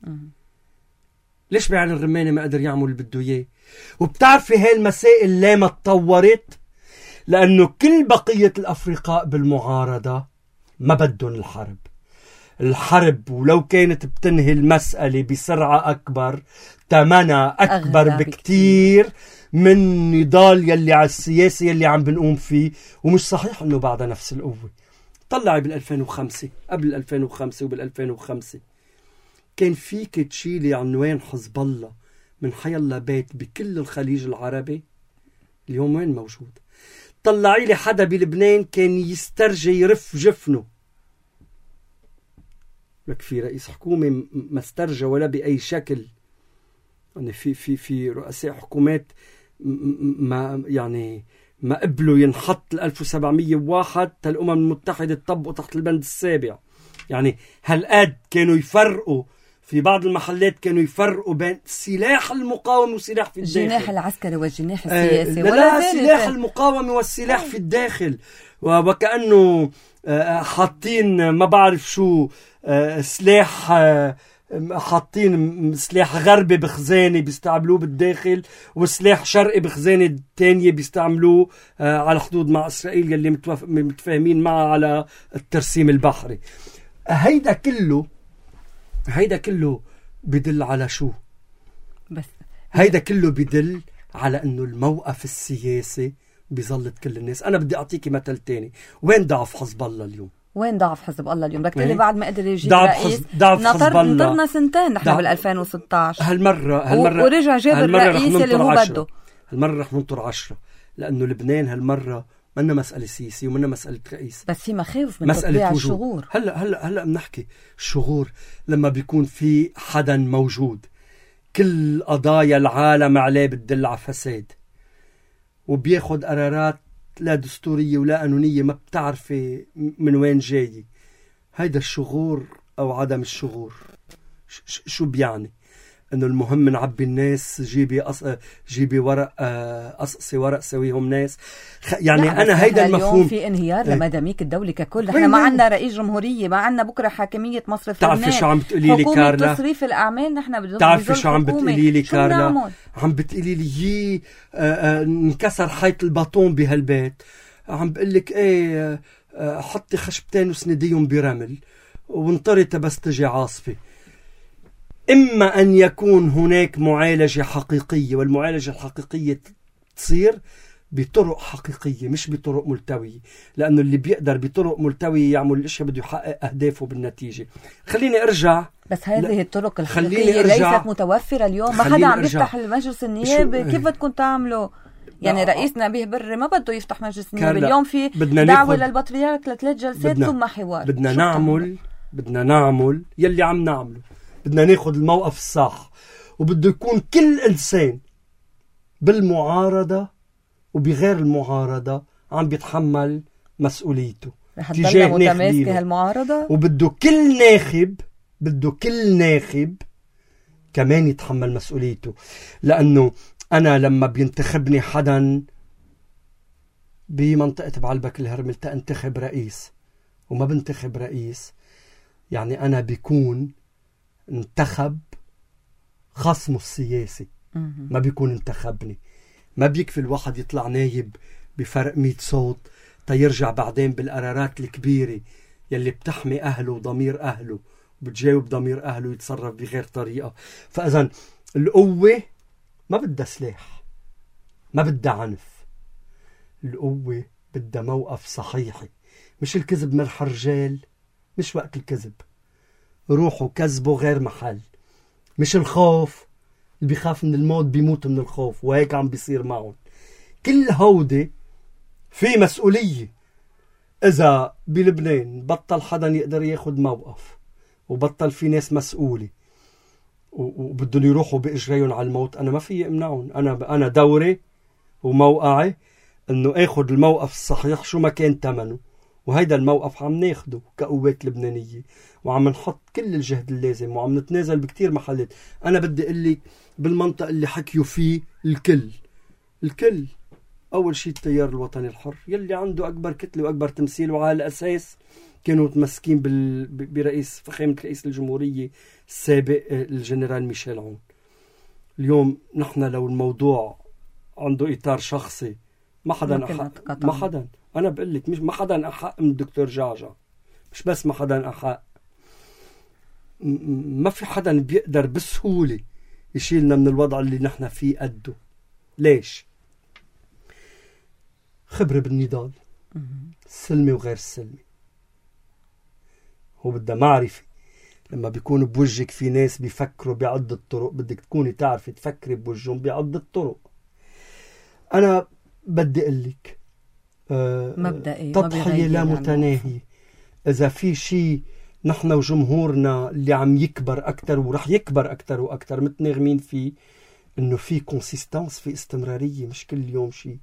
S2: ليش بعين الرمانة ما قدر يعمل اللي بده إياه؟ وبتعرفي هاي المسائل ليه ما تطورت؟ لأنه كل بقية الأفرقاء بالمعارضة ما بدهم الحرب ولو كانت بتنهي المسألة بسرعة أكبر، ثمنها أكبر بكتير من نضال يلي على السياسة يلي عم بنقوم فيه. ومش صحيح أنه بعد نفس القوة. طلعي بال2005 قبل 2005 وبال2005 كان فيك تشيلي عنوان حزب الله من حيالله بيت بكل الخليج العربي. اليوم وين موجود؟ طلعي لي حدا بلبنان كان يسترجي يرف جفنه. لك في رئيس حكومة ما استرجى ولا بأي شكل. يعني في رؤساء حكومات ما قبلوا ينحط 1701 الأمم المتحدة تطبقوا تحت البند السابع. يعني هالقد كانوا يفرقوا في بعض المحلات، كانوا يفرقوا بين سلاح المقاومة وسلاح في الداخل،
S1: الجناح العسكري والجناح السياسي.
S2: لا سلاح المقاومة والسلاح في الداخل. وكأنه حاطين ما بعرف شو سلاح، حاطين سلاح غربي بخزانة بيستعملوه بالداخل، وسلاح شرقي بخزانة تانية بيستعملوه على حدود مع إسرائيل يلي متفاهمين معها على الترسيم البحري. هيدا كله بدل على شو؟ بس هيدا كله بدل على انه الموقف السياسي بيظلت كل الناس. انا بدي اعطيكي مثل تاني. وين ضعف حزب الله اليوم؟
S1: وين ضعف حزب الله اليوم؟ بدك تقولي بعد ما قدر يجيب رئيس.
S2: ضعف حزب الله
S1: نطرنا سنتين نحن بال2016.
S2: هالمرة
S1: ورجع جاب الرئيس اللي هو بده.
S2: هالمرة رح ننطر 10 لأنه لبنان هالمرة منا مسألة سياسية ومنا مسألة رئيس،
S1: بس في مخاوف من تطبيع الشغور.
S2: هلا بنحكي الشغور لما بيكون في حدا موجود. كل قضايا العالم عليه بتدل على فساد، وبياخد قرارات لا دستورية ولا قانونية، ما بتعرفي من وين جاي. هيدا الشغور أو عدم الشغور شو بيعني؟ إنه المهم نعبي الناس، جيبي ورق، قصصي ورق سويهم ناس. يعني أنا هيدا المفهوم.
S1: اليوم في انهيار لمداميك الدولة ككل. نحن ما عنا رئيس جمهورية، ما عنا بكرة حاكمية مصرف لبنان.
S2: تعرفي شو عم بتقولي لي كارلا؟
S1: تصريف الأعمال نحن بدنا.
S2: تعرفي شو عم بتقولي لي كارلا؟ عم بتقولي لي انكسر حيط الباطون بهالبيت. عم بقلك ايه، حطي خشبتين وسنديهم برمل وانطري بس تجي عاصفة. إما أن يكون هناك معالجة حقيقية، والمعالجة الحقيقية تصير بطرق حقيقية مش بطرق ملتوية، لأنه اللي بيقدر بطرق ملتوية يعمل الاشياء بده يحقق أهدافه بالنتيجة. خليني أرجع.
S1: بس هذه الطرق الحقيقية ليست متوفرة اليوم. ما حدا عم يفتح المجلس النيابي. كيف بدكم تعملوا؟ يعني رئيسنا نبيه بري ما بده يفتح مجلس النيابي. اليوم في دعوة للبطريرك ل3 جلسات ثم حوار.
S2: بدنا نعمل يلي عم نعمله. بدنا ناخد الموقف الصح، وبده يكون كل إنسان بالمعارضة وبغير المعارضة عم بيتحمل مسؤوليته
S1: تجاه متماسكة هالمعارضة.
S2: وبده كل ناخب كمان يتحمل مسؤوليته، لأنه أنا لما بينتخبني حدا بمنطقة بعلبك الهرمل تنتخب رئيس وما بنتخب رئيس، يعني أنا بيكون انتخب خصمه السياسي، ما بيكون انتخبني. ما بيكفي الواحد يطلع نايب بفرق 100 صوت تيرجع بعدين بالقرارات الكبيرة يلي بتحمي أهله وضمير أهله وبتجاوب ضمير أهله يتصرف بغير طريقة. فإذن القوة ما بدها سلاح، ما بدها عنف. القوة بدها موقف صحيحي، مش الكذب مرح رجال، مش وقت الكذب. روحوا كذبوا غير محل. مش الخوف، اللي بيخاف من الموت بيموت من الخوف، وهيك عم بيصير معهم. كل هودي في مسؤولية. إذا بلبنان بطل حدا يقدر ياخد موقف وبطل في ناس مسؤولة وبدهم يروحوا بإجريهم على الموت، أنا ما في امنعهم. أنا دوري وموقعي إنه آخد الموقف الصحيح شو ما كان تمنه، وهيدا الموقف عم ناخده كقوات لبنانية وعم نحط كل الجهد اللازم وعم نتنازل بكتير محلات. أنا بدي أقول بالمنطقة اللي حكيوا فيه الكل أول شيء التيار الوطني الحر يلي عنده أكبر كتلة وأكبر تمثيل، وعلى الأساس كانوا متمسكين برئيس فخامة رئيس الجمهورية السابق الجنرال ميشيل عون. اليوم نحن لو الموضوع عنده إطار شخصي ما حدا أحق، ما حدا، أنا بقول لك مش ما حدا أحق من الدكتور جعجع، مش بس ما حدا أحق، ما في حدا بيقدر بسهولة يشيلنا من الوضع اللي نحن فيه قده. ليش؟ خبرة بالنضال، سلمي وغير سلمي. هو بدها معرفة. لما بيكون بوجهك في ناس بيفكروا بعدة طرق، بدك تكوني تعرفي تفكري بوجههم بعدة طرق. أنا بدي أقول لك
S1: مبدئي
S2: تضحية لا متناهية. إذا في شيء نحن وجمهورنا اللي عم يكبر أكتر ورح يكبر أكتر وأكتر متناغمين فيه، إنه في كونسيستانس، في استمرارية، مش كل يوم شيء.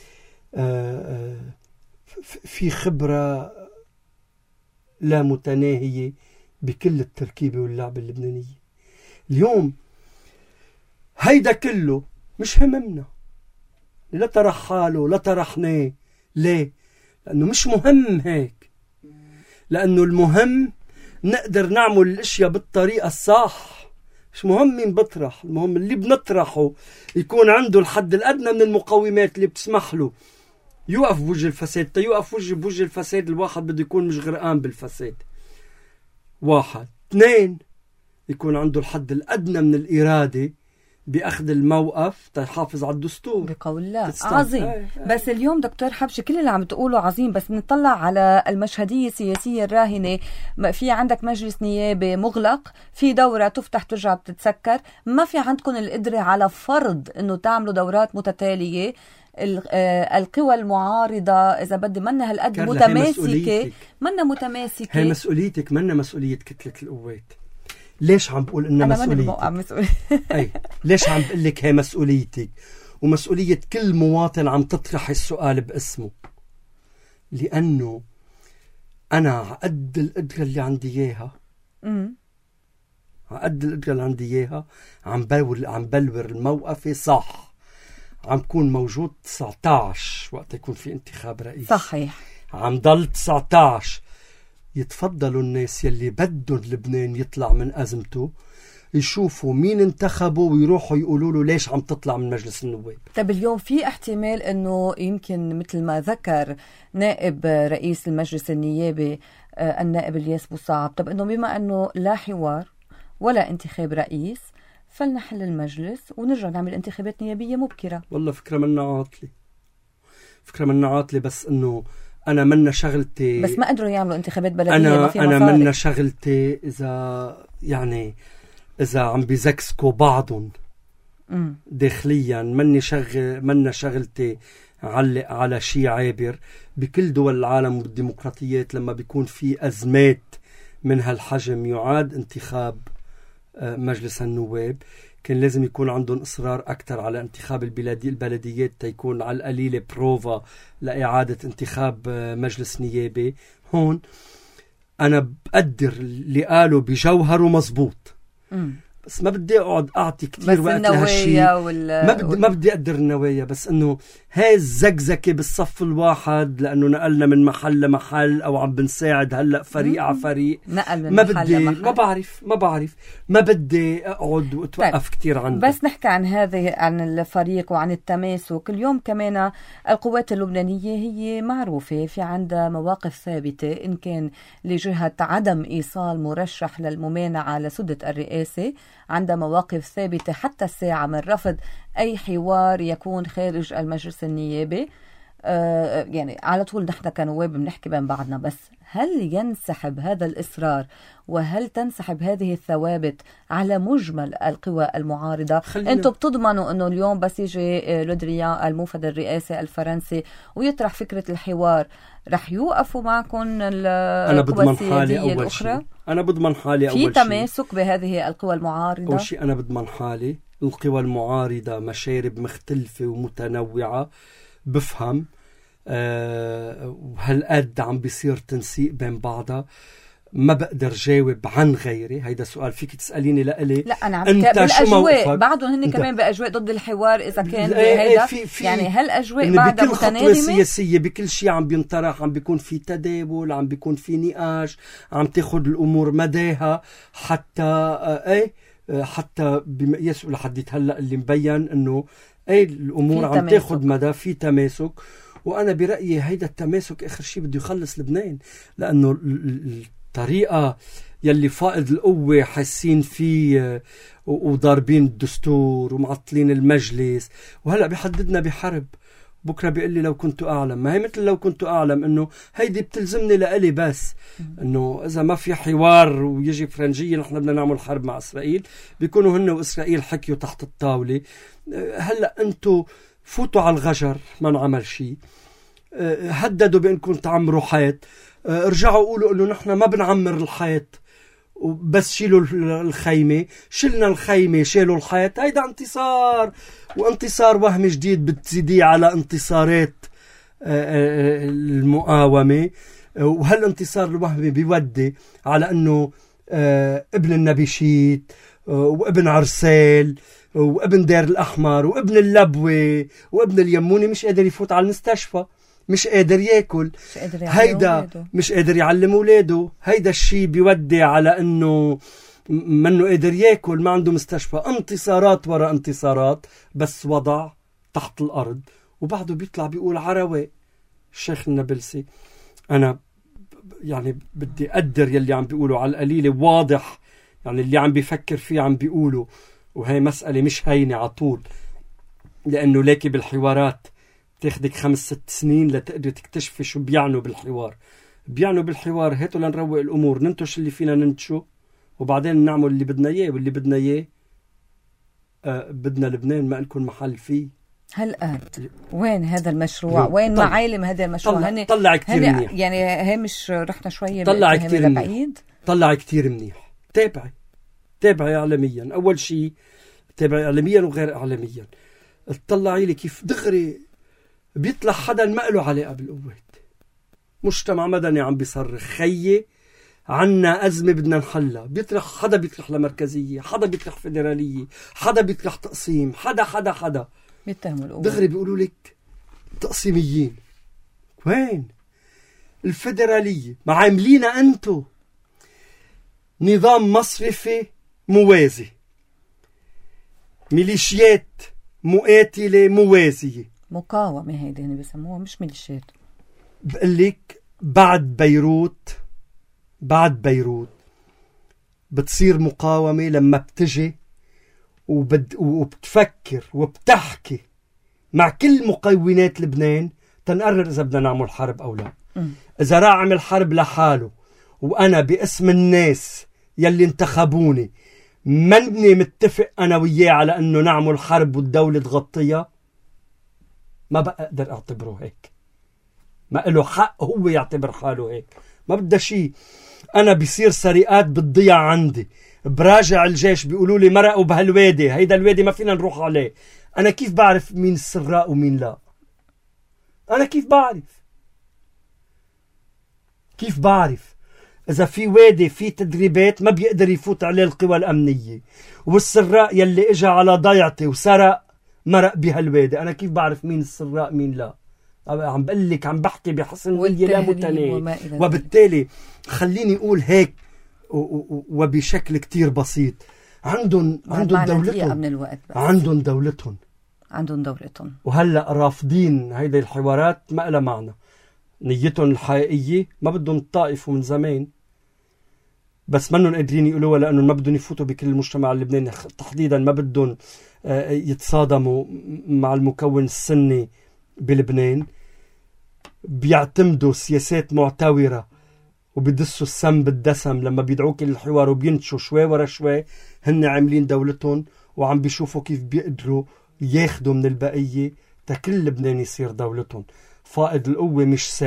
S2: في خبرة لا متناهية بكل التركيبة واللعبة اللبنانية. اليوم هيدا كله مش هممنا، لا طرح حاله لا طرحناه. ليه؟ لأنه مش مهم هيك، لأنه المهم نقدر نعمل الاشياء بالطريقة الصح. مش مهم مين بطرح، المهم اللي بنطرحه يكون عنده الحد الأدنى من المقومات اللي بتسمح له يوقف بوجه الفساد. يوقف بوجه الفساد الواحد بده يكون مش غرقان بالفساد. 1 2 يكون عنده الحد الأدنى من الإرادة بأخذ الموقف تحافظ على الدستور
S1: بقول الله. عظيم. بس اليوم دكتور حبشي كل اللي عم تقوله عظيم، بس نطلع على المشهدية السياسية الراهنة. في عندك مجلس نيابي مغلق، في دورة تفتح ترجع بتتسكر، ما في عندكم القدرة على فرض انه تعملوا دورات متتالية. القوى المعارضة إذا بدي منها هالقد متماسكة، منها متماسكة.
S2: هي مسؤوليتك، منها مسؤولية كتلة القوات. ليش عم بقول إنها مسؤوليتك؟ أي ليش عم بقول لك هي مسؤوليتك ومسؤولية كل مواطن عم تطرح السؤال باسمه؟ لأنه أنا عقد القدرة اللي عندي إياها، عقد القدرة اللي عندي إياها عم بلور الموقف صح. عم كون موجود 19 وقت يكون في انتخاب رئيس.
S1: صحيح.
S2: عم ضل 19. يتفضلوا الناس يلي بدهم لبنان يطلع من أزمته يشوفوا مين انتخبوا ويروحوا يقولوا له ليش عم تطلع من مجلس النواب.
S1: طب اليوم في احتمال انه يمكن مثل ما ذكر نائب رئيس المجلس النيابي النائب الياس بوصعب، طب انه بما انه لا حوار ولا انتخاب رئيس فلنحل المجلس ونرجع نعمل انتخابات نيابية مبكرة.
S2: والله فكرة منا عاطلة، بس انه انا منا شغلتي.
S1: بس ما قدروا يعملوا انتخابات بلدية،
S2: انا منا شغلتي اذا عم بيزكسكوا بعضهم داخليا. منا شغلتي علق على شيء عابر. بكل دول العالم والديمقراطيات لما بيكون في ازمات من هالحجم يعاد انتخاب مجلس النواب. كان لازم يكون عندهم إصرار أكتر على انتخاب البلديات تيكون على القليلة بروفا لإعادة انتخاب مجلس نيابي. هون أنا بقدر اللي قالوا بجوهره مزبوط، بس ما بدي اقعد اعطي كتير وقت لهالشيء. ما بدي اقدر النوايا، بس انه هاي الزقزقه بالصف الواحد لانه نقلنا من محل لمحل او عم بنساعد هلا فريق على فريق،
S1: نقل من
S2: ما
S1: محل
S2: بدي
S1: لمحل.
S2: ما بدي اقعد واتوقف كتير عنده.
S1: بس نحكي عن الفريق وعن التماسك. اليوم كمان القوات اللبنانيه هي معروفه في عندها مواقف ثابته، ان كان لجهه عدم ايصال مرشح للممانعه لسده الرئاسه، عندها مواقف ثابته حتى الساعه من رفض اي حوار يكون خارج المجلس النيابي. يعني على طول نحن كنواب بنحكي بين بعضنا. بس هل ينسحب هذا الإصرار وهل تنسحب هذه الثوابت على مجمل القوى المعارضة؟ أنتم بتضمنوا أنه اليوم بس يجي لودريان الموفد الرئاسي الفرنسي ويطرح فكرة الحوار رح يوقفوا معكم القوى السيادية الأخرى؟
S2: أنا بضمن حالي أول شيء
S1: في تماسك بهذه القوى المعارضة.
S2: أول شيء أنا بضمن حالي القوى المعارضة مشارب مختلفة ومتنوعة، بفهم وهالقد عم بيصير تنسيق بين بعضها. ما بقدر جاوب عن غيري، هيدا سؤال فيك تسأليني لإلي.
S1: لا أنا عم
S2: أنت شو موقفك؟
S1: بعدهم هن كمان بأجواء ضد الحوار إذا كان هيدا يعني هالأجواء بعدها متناغمة.
S2: بكل خطوة سياسية بكل شيء عم بينطرح، عم بيكون في تداول، عم بيكون في نقاش، عم تاخد الأمور مداها حتى بمقياس لحد هلا اللي مبين إنه الأمور عم تاخد مدى، في تماسك. وأنا برأيي هيدا التماسك آخر شيء بده يخلص لبنان، لأنه الطريقة يلي فائض القوة حاسين فيه وضاربين الدستور ومعطلين المجلس، وهلأ بيحددنا بحرب. بكرة بيقول لي لو كنت أعلم. ما هي مثل لو كنت أعلم إنه هيدي بتلزمني لإلي، بس إنه إذا ما في حوار ويجي فرنجية نحن بدنا نعمل حرب مع إسرائيل، بيكونوا هن وإسرائيل حكيوا تحت الطاولة. هلأ أنتوا فوتوا على الغجر، ما نعمل شيء، هددوا بأنكم تعمروا حيط، رجعوا قولوا إنه نحن ما بنعمر الحيط وبس شيلوا الخيمة. شلنا الخيمة شيلوا الحيط، هيدا انتصار، وانتصار وهمي جديد بتزيديه على انتصارات المقاومة. وهالانتصار الوهمي بيودي على أنه ابن النبيشيت وابن عرسال وابن دير الأحمر وابن اللبوة وابن اليموني مش قادر يفوت على المستشفى، مش قادر ياكل، هيدا مش قادر يعلم اولاده. هيدا الشيء بيودي على انه منه قادر ياكل، ما عنده مستشفى. انتصارات ورا انتصارات، بس وضع تحت الارض. وبعده بيطلع بيقول عروي الشيخ النابلسي. انا يعني بدي اقدر يلي عم بيقولوا على القليلة، واضح يعني اللي عم بيفكر فيه عم بيقوله. وهي مسألة مش هينة عطول، لانه لاكي بالحوارات تاخدك 5-6 سنين لتقدر تكتشفي شو بيعنوا بالحوار. بيعنوا بالحوار هاتوا لنروق الأمور، ننتش اللي فينا ننتشه، وبعدين نعمل اللي بدنا إياه. واللي بدنا إياه بدنا لبنان ما لكم محل فيه.
S1: هالقد وين هذا المشروع؟ وين معالم هذا المشروع؟
S2: طلع كتير منيح.
S1: يعني هي مش رحنا شوية
S2: طلع كتير منيح. طلع كتير منيح. تابعي إعلاميا. أول شيء تابعي إعلاميا وغير إعلاميا. اطلعي لي كيف دغري بيطلع حدا ما له علاقة بالقوات. مجتمع مدني عم بيصرخ خيي عنا أزمة بدنا نحلها. حدا بيطرح لمركزية، حدا بيطرح فيدرالية، حدا بيطرح تقسيم، حدا
S1: بيتهموا القوات.
S2: دغري بيقولوا لك تقسيميين. وين الفيدرالية؟ ما عاملينا أنتو نظام مصرفي موازي، ميليشيات مقاتلة موازية،
S1: مقاومة. هيدي هن بيسموها مش ميليشيات.
S2: بقلك بعد بيروت بتصير مقاومة لما بتجي وبتفكر وبتحكي مع كل مكونات لبنان تنقرر إذا بدنا نعمل حرب أو لا. إذا راح أعمل حرب لحاله وأنا باسم الناس يلي انتخبوني مني متفق أنا وياه على أنه نعمل حرب والدولة تغطيها، ما بقى أقدر أعتبره هيك. ما له حق هو يعتبر حاله هيك. ما بدأ شيء. أنا بيصير سرقات بتضيع عندي، براجع الجيش بيقولوا لي مرقوا بهالوادي، هيدا الوادي ما فينا نروح عليه. أنا كيف بعرف مين السراق ومين لا؟ أنا كيف بعرف؟ إذا في وادي في تدريبات ما بيقدر يفوت عليه القوى الأمنية، والسراق يلي إجا على ضيعتي وسرق مرق بهالوادي، أنا كيف بعرف مين السراق مين لا؟ عم بقول لك، عم بحكي بحسن نية لا متناهي. وبالتالي خليني أقول هيك وبشكل كتير بسيط، عندهم دولتهم، عندهم دولتهم، وهلأ رافضين هيدا الحوارات ما لها معنى. نيتهم الحقيقية ما بدهم الطائف من زمان، بس منهم قادرين يقولوها لأنهم ما بدهم يفوتوا بكل المجتمع اللبناني تحديدا، ما بدهم يتصادموا مع المكون السني بلبنان. بيعتمدوا سياسات معتورة وبيدسوا السم بالدسم لما بيدعوك للحوار، وبينتشوا شوي ورا شوي. هن عاملين دولتهم وعم بيشوفوا كيف بيقدروا ياخدوا من البقية تكل لبنان يصير دولتهم. فائض القوة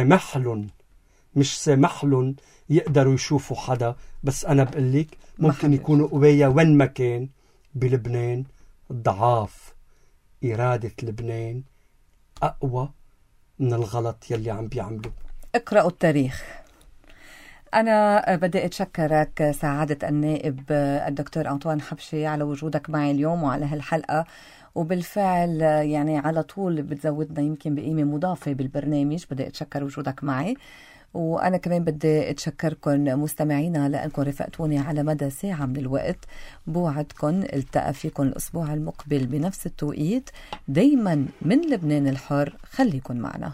S2: مش سامح لهم يقدروا يشوفوا حدا. بس أنا بقلك ممكن يكونوا قوية وين ما كان بلبنان، ضعاف إرادة لبنان أقوى من الغلط يلي عم بيعملوا.
S1: اقرأوا التاريخ. أنا بدي أتشكرك سعادة النائب الدكتور أنطوان حبشي على وجودك معي اليوم وعلى هالحلقة، وبالفعل يعني على طول بتزودنا يمكن بقيمة مضافة بالبرنامج. بدي أتشكر وجودك معي، وأنا كمان بدي أتشكركم مستمعينا لأنكم رفقتوني على مدى ساعة من الوقت. بوعدكم التقى فيكم الأسبوع المقبل بنفس التوقيت. دايما من لبنان الحر، خليكن معنا.